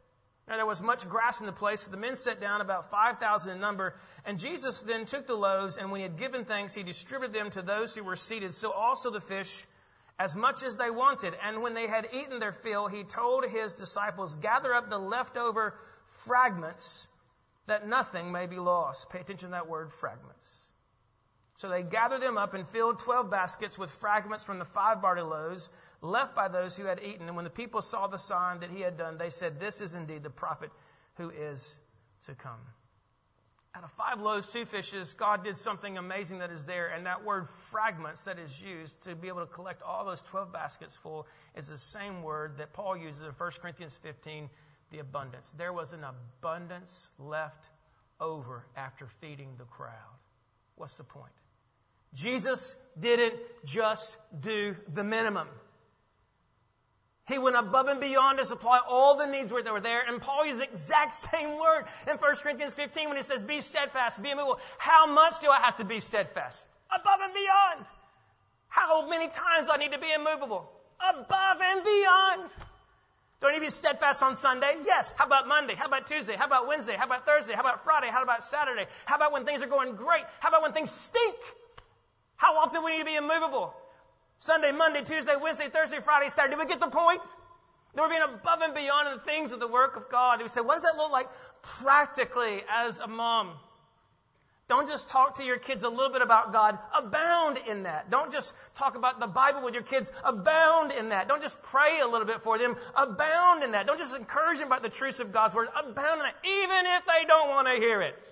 S2: Now there was much grass in the place, so the men sat down, about five thousand in number. And Jesus then took the loaves, and when he had given thanks, he distributed them to those who were seated. So also the fish, as much as they wanted. And when they had eaten their fill, he told his disciples, gather up the leftover fragments, that nothing may be lost. Pay attention to that word, fragments. So they gathered them up and filled twelve baskets with fragments from the five barley loaves left by those who had eaten. And when the people saw the sign that he had done, they said, this is indeed the prophet who is to come. Out of five loaves, two fishes, God did something amazing that is there. And that word fragments that is used to be able to collect all those twelve baskets full is the same word that Paul uses in First Corinthians fifteen, the abundance. There was an abundance left over after feeding the crowd. What's the point? Jesus didn't just do the minimum. He went above and beyond to supply all the needs that were there. And Paul uses the exact same word in First Corinthians fifteen when he says, be steadfast, be immovable. How much do I have to be steadfast? Above and beyond. How many times do I need to be immovable? Above and beyond. Do I need to be steadfast on Sunday? Yes. How about Monday? How about Tuesday? How about Wednesday? How about Thursday? How about Friday? How about Saturday? How about when things are going great? How about when things stink? How often do we need to be immovable? Sunday, Monday, Tuesday, Wednesday, Thursday, Friday, Saturday. Do we get the point? That we're being above and beyond in the things of the work of God. We say, what does that look like practically as a mom? Don't just talk to your kids a little bit about God. Abound in that. Don't just talk about the Bible with your kids. Abound in that. Don't just pray a little bit for them. Abound in that. Don't just encourage them about the truths of God's Word. Abound in that, even if they don't want to hear it.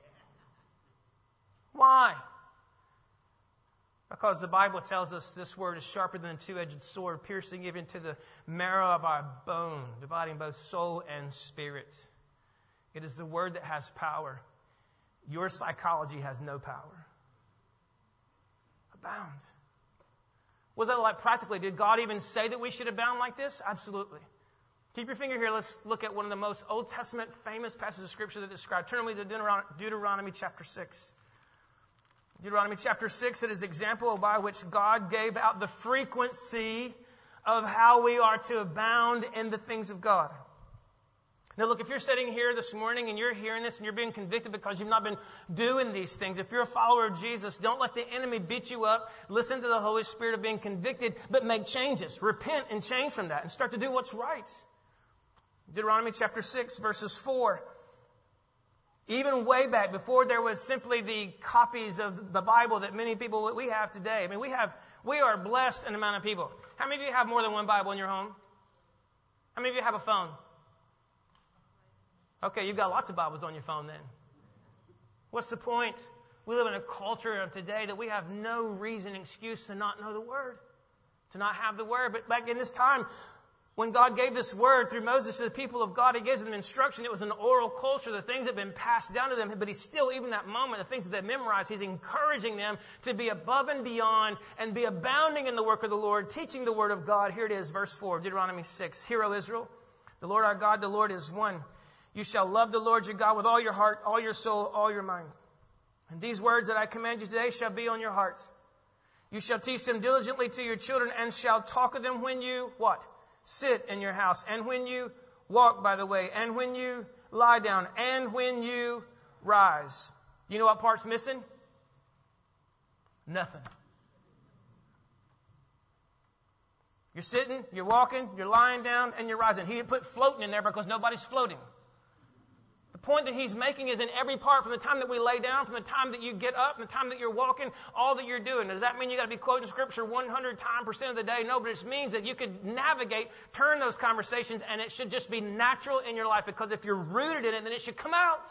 S2: Why? Because the Bible tells us this word is sharper than a two-edged sword, piercing even to the marrow of our bone, dividing both soul and spirit. It is the word that has power. Your psychology has no power. Abound. What does that look like practically? Did God even say that we should abound like this? Absolutely. Keep your finger here. Let's look at one of the most Old Testament famous passages of Scripture that describe. Turn with me to Deuteron- Deuteronomy chapter six. Deuteronomy chapter six, it is an example by which God gave out the frequency of how we are to abound in the things of God. Now look, if you're sitting here this morning and you're hearing this and you're being convicted because you've not been doing these things, if you're a follower of Jesus, don't let the enemy beat you up. Listen to the Holy Spirit of being convicted, but make changes. Repent and change from that and start to do what's right. Deuteronomy chapter six, verses four. Even way back before there was simply the copies of the Bible that many people we have today. I mean, we have, we are blessed in the amount of people. How many of you have more than one Bible in your home? How many of you have a phone? Okay, you've got lots of Bibles on your phone then. What's the point? We live in a culture of today that we have no reason, excuse to not know the Word, to not have the Word. But back in this time, when God gave this word through Moses to the people of God, He gives them instruction. It was an oral culture. The things have been passed down to them. But He's still, even that moment, the things that they memorized, He's encouraging them to be above and beyond and be abounding in the work of the Lord, teaching the word of God. Here it is, verse four, Deuteronomy six. Hear, O Israel, the Lord our God, the Lord is one. You shall love the Lord your God with all your heart, all your soul, all your mind. And these words that I command you today shall be on your heart. You shall teach them diligently to your children and shall talk of them when you, what? Sit in your house, and when you walk by the way, and when you lie down, and when you rise. Do you know what part's missing? Nothing. You're sitting, you're walking, you're lying down, and you're rising. He didn't put floating in there because nobody's floating. The point that he's making is in every part, from the time that we lay down, from the time that you get up, from the time that you're walking, all that you're doing. Does that mean you got to be quoting Scripture one hundred times percent of the day? No, but it means that you could navigate, turn those conversations, and it should just be natural in your life, because if you're rooted in it, then it should come out.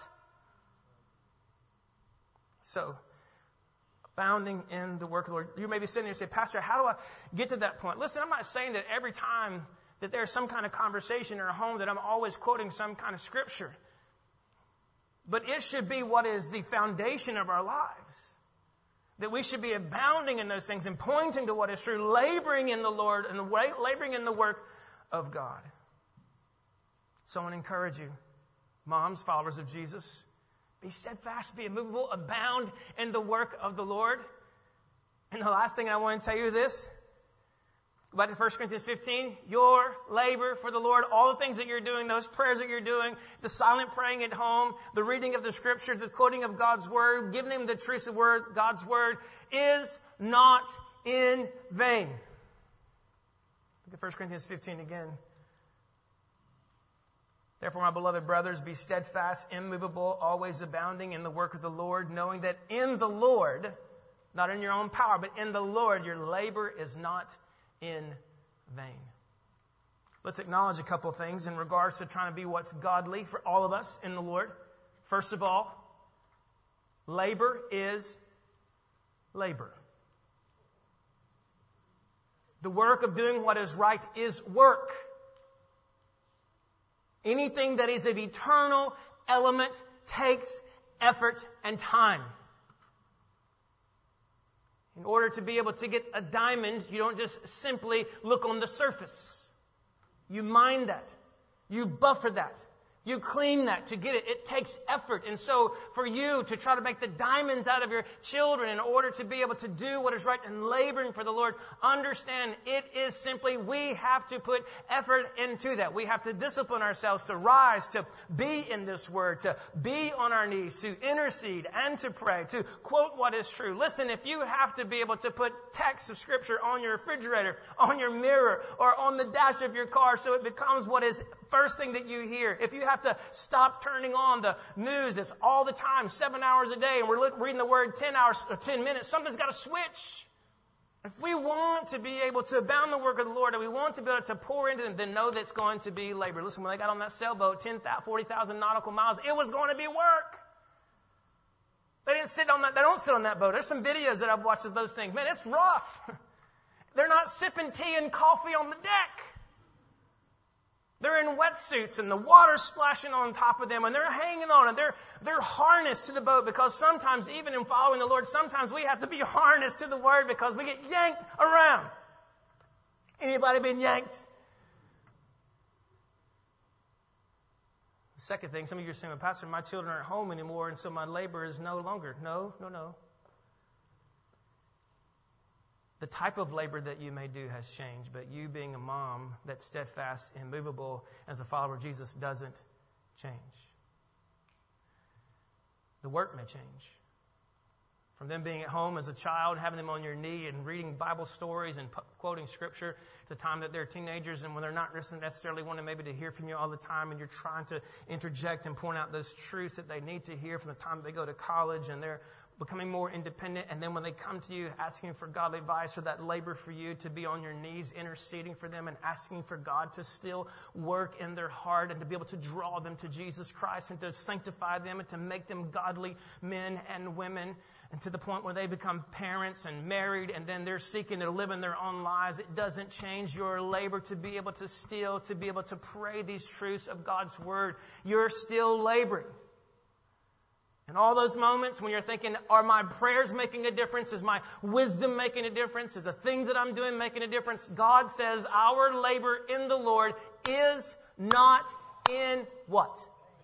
S2: So, abounding in the work of the Lord. You may be sitting there and say, Pastor, how do I get to that point? Listen, I'm not saying that every time that there's some kind of conversation in a home that I'm always quoting some kind of Scripture. But it should be what is the foundation of our lives. That we should be abounding in those things and pointing to what is true, laboring in the Lord and laboring in the work of God. So I want to encourage you, moms, followers of Jesus, be steadfast, be immovable, abound in the work of the Lord. And the last thing I want to tell you is this. Go back to First Corinthians fifteen. Your labor for the Lord, all the things that you're doing, those prayers that you're doing, the silent praying at home, the reading of the Scripture, the quoting of God's Word, giving Him the truth of word, God's Word, is not in vain. Look at First Corinthians fifteen again. Therefore, my beloved brothers, be steadfast, immovable, always abounding in the work of the Lord, knowing that in the Lord, not in your own power, but in the Lord, your labor is not in vain. Let's acknowledge a couple of things in regards to trying to be what's godly for all of us in the Lord. First of all, labor is labor. The work of doing what is right is work. Anything that is of eternal element takes effort and time. In order to be able to get a diamond, you don't just simply look on the surface. You mine that. You buffer that. You clean that to get it. It takes effort. And so for you to try to make the diamonds out of your children in order to be able to do what is right and laboring for the Lord, understand it is simply we have to put effort into that. We have to discipline ourselves to rise, to be in this Word, to be on our knees, to intercede and to pray, to quote what is true. Listen, if you have to be able to put texts of Scripture on your refrigerator, on your mirror, or on the dash of your car so it becomes what is first thing that you hear, if you have to stop turning on the news, it's all the time, seven hours a day, and we're look, reading the Word ten hours or ten minutes, something's got to switch. If we want to be able to abound the work of the Lord, and we want to be able to pour into them, then know that it's going to be labor. Listen, when they got on that sailboat, ten, forty thousand nautical miles, it was going to be work. They didn't sit on that, they don't sit on that boat. There's some videos that I've watched of those things. Man, it's rough. They're not sipping tea and coffee on the deck. They're in wetsuits and the water's splashing on top of them and they're hanging on and they're, they're harnessed to the boat because sometimes, even in following the Lord, sometimes we have to be harnessed to the Word because we get yanked around. Anybody been yanked? The second thing, some of you are saying, well, Pastor, my children aren't home anymore and so my labor is no longer. No, no, no. The type of labor that you may do has changed, but you being a mom that's steadfast, immovable, as a follower of Jesus doesn't change. The work may change. From them being at home as a child, having them on your knee and reading Bible stories and quoting Scripture to the time that they're teenagers and when they're not necessarily wanting maybe to hear from you all the time and you're trying to interject and point out those truths that they need to hear from the time they go to college and they're becoming more independent, and then when they come to you asking for godly advice or that labor for you to be on your knees interceding for them and asking for God to still work in their heart and to be able to draw them to Jesus Christ and to sanctify them and to make them godly men and women, and to the point where they become parents and married and then they're seeking to live in their own lives. It doesn't change your labor to be able to still to be able to pray these truths of God's Word. You're still laboring. In all those moments when you're thinking, are my prayers making a difference? Is my wisdom making a difference? Is the things that I'm doing making a difference? God says our labor in the Lord is not in what?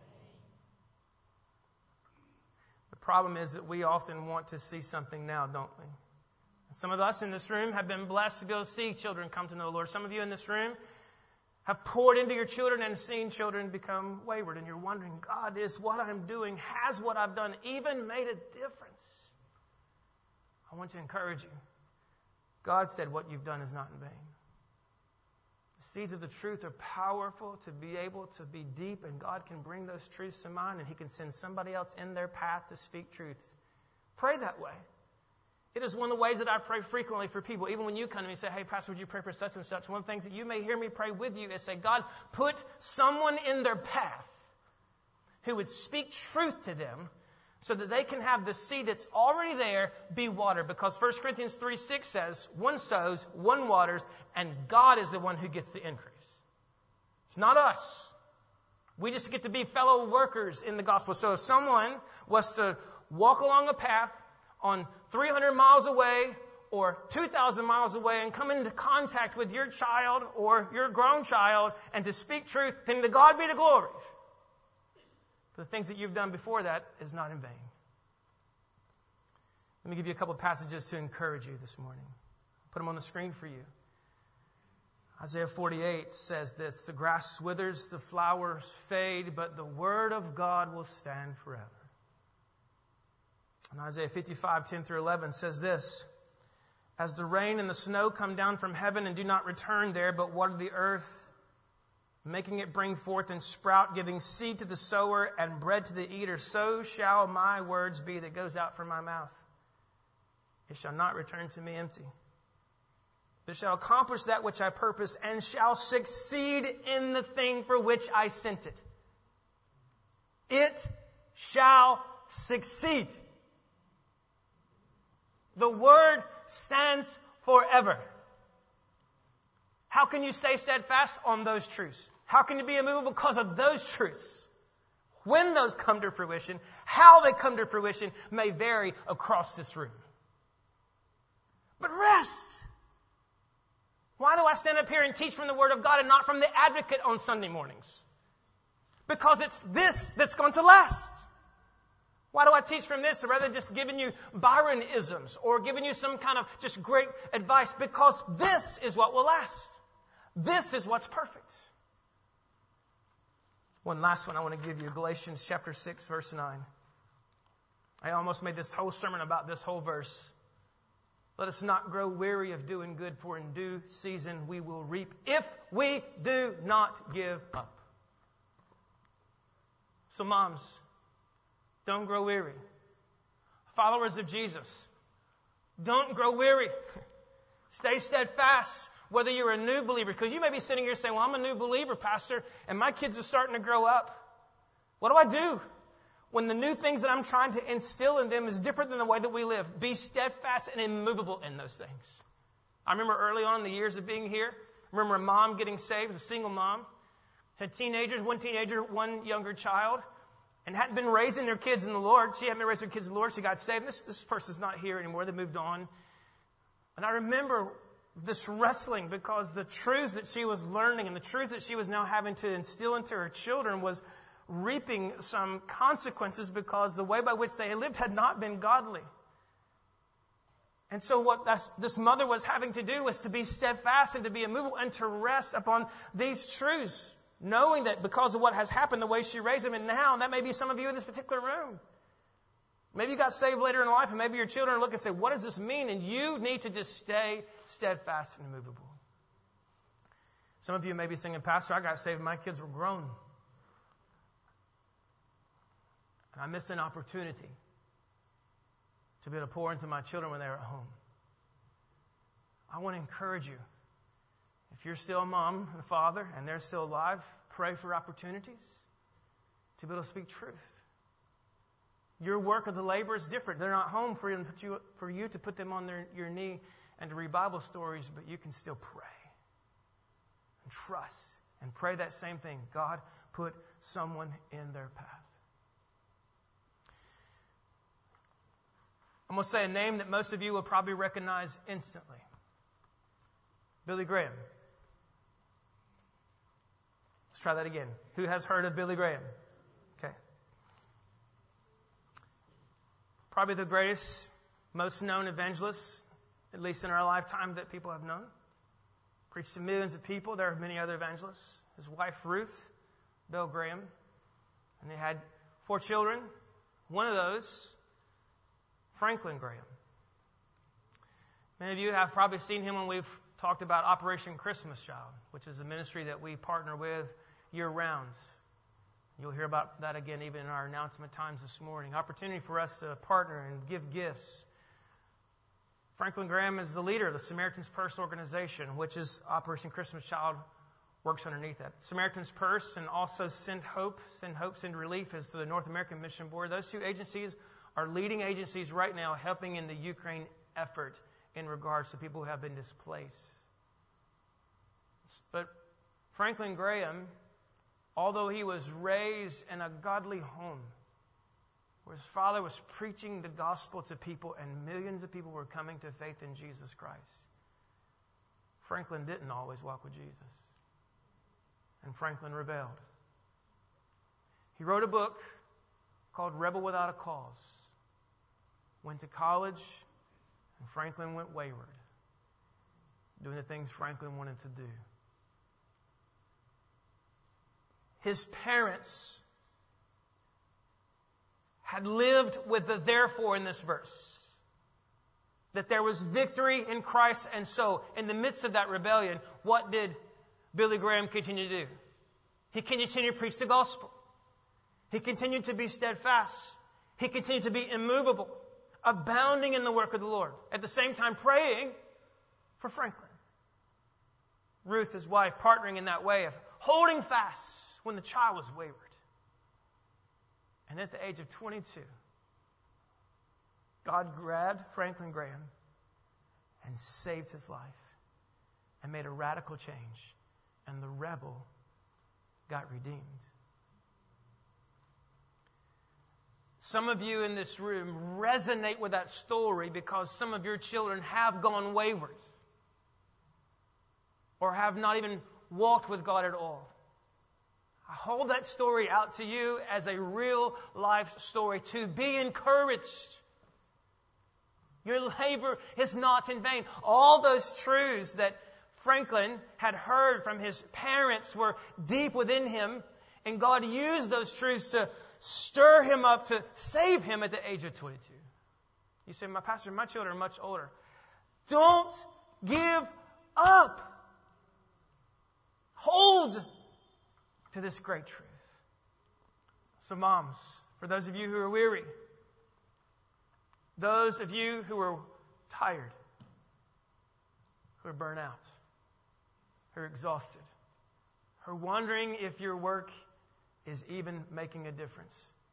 S2: The problem is that we often want to see something now, don't we? Some of us in this room have been blessed to go see children come to know the Lord. Some of you in this room have poured into your children and seen children become wayward. And you're wondering, God, is what I'm doing, has what I've done even made a difference? I want to encourage you. God said what you've done is not in vain. The seeds of the truth are powerful to be able to be deep, and God can bring those truths to mind, and He can send somebody else in their path to speak truth. Pray that way. It is one of the ways that I pray frequently for people. Even when you come to me and say, hey, Pastor, would you pray for such and such? One of the things that you may hear me pray with you is say, God, put someone in their path who would speak truth to them so that they can have the seed that's already there be watered. Because First Corinthians three six says, one sows, one waters, and God is the one who gets the increase. It's not us. We just get to be fellow workers in the gospel. So if someone was to walk along a path on three hundred miles away or two thousand miles away and come into contact with your child or your grown child and to speak truth, then to God be the glory. For the things that you've done before that is not in vain. Let me give you a couple of passages to encourage you this morning. Put them on the screen for you. Isaiah forty-eight says this, the grass withers, the flowers fade, but the word of God will stand forever. And Isaiah fifty-five, ten through eleven says this, as the rain and the snow come down from heaven and do not return there, but water the earth, making it bring forth and sprout, giving seed to the sower and bread to the eater, so shall my words be that goes out from my mouth. It shall not return to me empty, but shall accomplish that which I purpose and shall succeed in the thing for which I sent it. It shall succeed. The word stands forever. How can you stay steadfast? On those truths. How can you be immovable? Because of those truths. When those come to fruition, how they come to fruition may vary across this room. But rest. Why do I stand up here and teach from the Word of God and not from the Advocate on Sunday mornings? Because it's this that's going to last. Why do I teach from this rather than just giving you Byron-isms or giving you some kind of just great advice? Because this is what will last. This is what's perfect. One last one I want to give you, Galatians chapter six, verse nine. I almost made this whole sermon about this whole verse. Let us not grow weary of doing good, for in due season we will reap if we do not give up. So moms, don't grow weary. Followers of Jesus, don't grow weary. Stay steadfast, whether you're a new believer. Because you may be sitting here saying, well, I'm a new believer, Pastor, and my kids are starting to grow up. What do I do when the new things that I'm trying to instill in them is different than the way that we live? Be steadfast and immovable in those things. I remember early on in the years of being here, I remember a mom getting saved, a single mom, had teenagers, one teenager, one younger child, and hadn't been raising their kids in the Lord. She hadn't been raising her kids in the Lord. She got saved. This, this person's not here anymore. They moved on. And I remember this wrestling because the truths that she was learning and the truths that she was now having to instill into her children was reaping some consequences because the way by which they lived had not been godly. And so what that's, this mother was having to do was to be steadfast and to be immovable and to rest upon these truths, knowing that because of what has happened, the way she raised them, and now that may be some of you in this particular room. Maybe you got saved later in life, and maybe your children look and say, what does this mean? And you need to just stay steadfast and immovable. Some of you may be thinking, Pastor, I got saved, my kids were grown. And I missed an opportunity to be able to pour into my children when they were at home. I want to encourage you. If you're still a mom and a father and they're still alive, pray for opportunities to be able to speak truth. Your work of the labor is different. They're not home for you, put you, for you to put them on their, your knee and to read Bible stories, but you can still pray and trust and pray that same thing. God, put someone in their path. I'm going to say a name that most of you will probably recognize instantly. Billy Graham. Let's try that again. Who has heard of Billy Graham? Okay. Probably the greatest, most known evangelist, at least in our lifetime, that people have known. Preached to millions of people. There are many other evangelists. His wife, Ruth, Bill Graham. And they had four children. One of those, Franklin Graham. Many of you have probably seen him when we've talked about Operation Christmas Child, which is a ministry that we partner with year-round. You'll hear about that again even in our announcement times this morning. Opportunity for us to partner and give gifts. Franklin Graham is the leader of the Samaritan's Purse organization, which is Operation Christmas Child works underneath that. Samaritan's Purse and also Send Hope, Send Hope, Send Relief is to the North American Mission Board. Those two agencies are leading agencies right now helping in the Ukraine effort in regards to people who have been displaced. But Franklin Graham, although he was raised in a godly home, where his father was preaching the gospel to people and millions of people were coming to faith in Jesus Christ, Franklin didn't always walk with Jesus. And Franklin rebelled. He wrote a book called Rebel Without a Cause. Went to college, and Franklin went wayward, doing the things Franklin wanted to do. his parents had lived with the therefore in this verse. That there was victory in Christ, and so in the midst of that rebellion, what did Billy Graham continue to do? He continued to preach the gospel. He continued to be steadfast. He continued to be immovable, abounding in the work of the Lord. At the same time, praying for Franklin. Ruth, his wife, partnering in that way of holding fast when the child was wayward. And at the age of twenty-two, God grabbed Franklin Graham and saved his life and made a radical change. And the rebel got redeemed. Some of you in this room resonate with that story because some of your children have gone wayward or have not even walked with God at all. I hold that story out to you as a real life story to be encouraged. Your labor is not in vain. All those truths that Franklin had heard from his parents were deep within him, and God used those truths to stir him up to save him at the age of twenty-two. You say, my pastor, my children are much older. Don't give up. Hold to this great truth. So moms, for those of you who are weary, those of you who are tired, who are burnt out, who are exhausted, who are wondering if your work is even making a difference,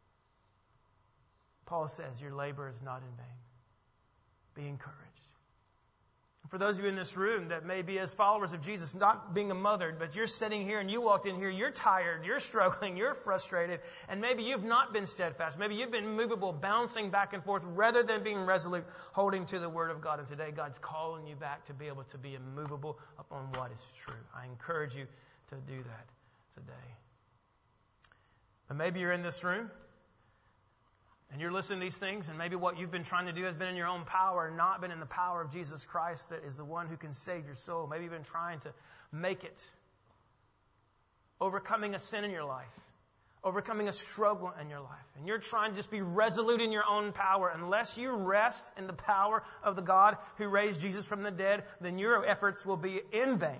S2: Paul says your labor is not in vain. Be encouraged. For those of you in this room that may be as followers of Jesus, not being a mother, but you're sitting here and you walked in here, you're tired, you're struggling, you're frustrated, and maybe you've not been steadfast. Maybe you've been immovable, bouncing back and forth rather than being resolute, holding to the Word of God. And today God's calling you back to be able to be immovable upon what is true. I encourage you to do that today. But maybe you're in this room and you're listening to these things, and maybe what you've been trying to do has been in your own power and not been in the power of Jesus Christ that is the one who can save your soul. Maybe you've been trying to make it. Overcoming a sin in your life. Overcoming a struggle in your life. And you're trying to just be resolute in your own power. Unless you rest in the power of the God who raised Jesus from the dead, then your efforts will be in vain.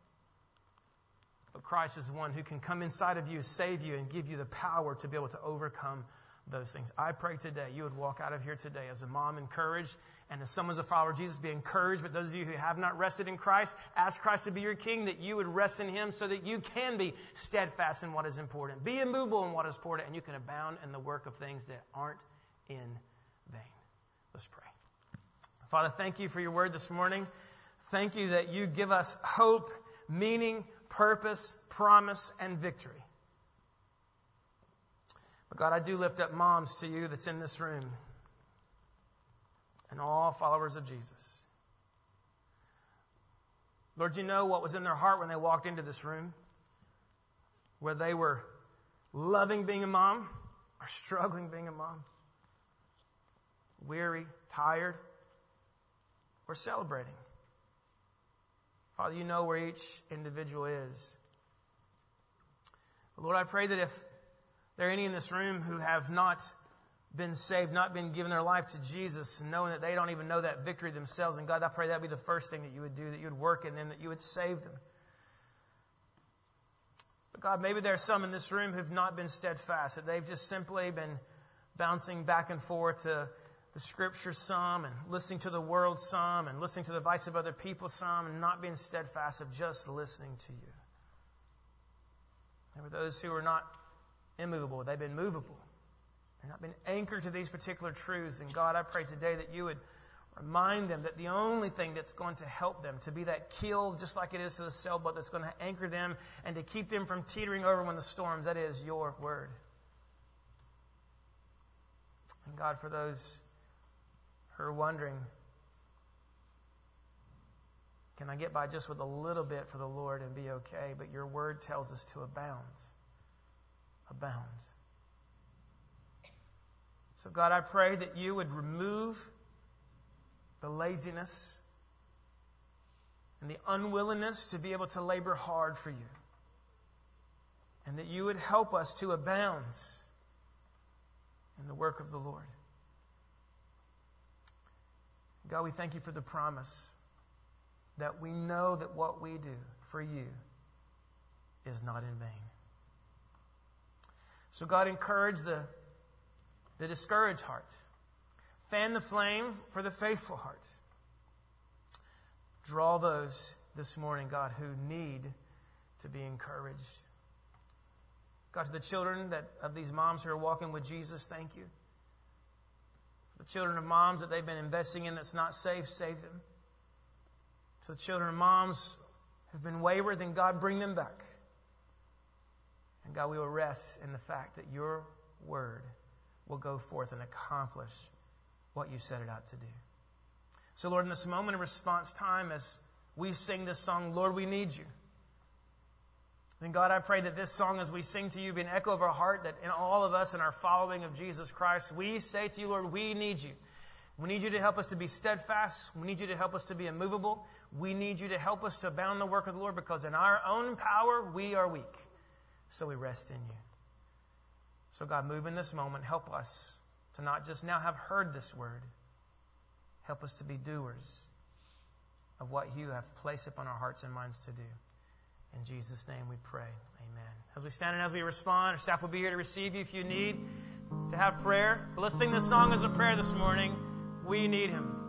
S2: But Christ is the one who can come inside of you, save you, and give you the power to be able to overcome those things. I pray today you would walk out of here today as a mom encouraged, and as someone as a follower of Jesus, be encouraged. But those of you who have not rested in Christ, ask Christ to be your King, that you would rest in Him so that you can be steadfast in what is important. Be immovable in what is important, and you can abound in the work of things that aren't in vain. Let's pray. Father, thank you for your word this morning. Thank you that you give us hope, meaning, purpose, promise, and victory. But God, I do lift up moms to you that's in this room and all followers of Jesus. Lord, you know what was in their heart when they walked into this room, whether they were loving being a mom or struggling being a mom, weary, tired, or celebrating. Father, you know where each individual is. Lord, I pray that if there are any in this room who have not been saved, not been given their life to Jesus, knowing that they don't even know that victory themselves. And God, I pray that would be the first thing that you would do, that you would work in them, that you would save them. But God, maybe there are some in this room who've not been steadfast, that they've just simply been bouncing back and forth to the Scripture some, and listening to the world some, and listening to the advice of other people some, and not being steadfast of just listening to you. There were those who were not immovable. They've been movable. They've not been anchored to these particular truths. And God, I pray today that you would remind them that the only thing that's going to help them to be that keel, just like it is to the sailboat, that's going to anchor them and to keep them from teetering over when the storms, that is your word. And God, for those who are wondering, can I get by just with a little bit for the Lord and be okay? But your word tells us to abound. Abound. So God, I pray that you would remove the laziness and the unwillingness to be able to labor hard for you. and that you would help us to abound in the work of the Lord. God, we thank you for the promise that we know that what we do for you is not in vain. So God, encourage the, the discouraged heart. Fan the flame for the faithful heart. Draw those this morning, God, who need to be encouraged. God, to the children that of these moms who are walking with Jesus, thank you. For the children of moms that they've been investing in that's not safe, save them. To the children of moms who've been wayward, then God, bring them back. And God, we will rest in the fact that your word will go forth and accomplish what you set it out to do. So, Lord, in this moment of response time, as we sing this song, Lord, we need you. Then, God, I pray that this song, as we sing to you, be an echo of our heart, that in all of us, in our following of Jesus Christ, we say to you, Lord, we need you. We need you to help us to be steadfast. We need you to help us to be immovable. We need you to help us to abound in the work of the Lord, because in our own power, we are weak. So we rest in you. So, God, move in this moment. Help us to not just now have heard this word. Help us to be doers of what you have placed upon our hearts and minds to do. In Jesus' name we pray. Amen. As we stand and as we respond, our staff will be here to receive you if you need to have prayer. But let's sing this song as a prayer this morning. We need him.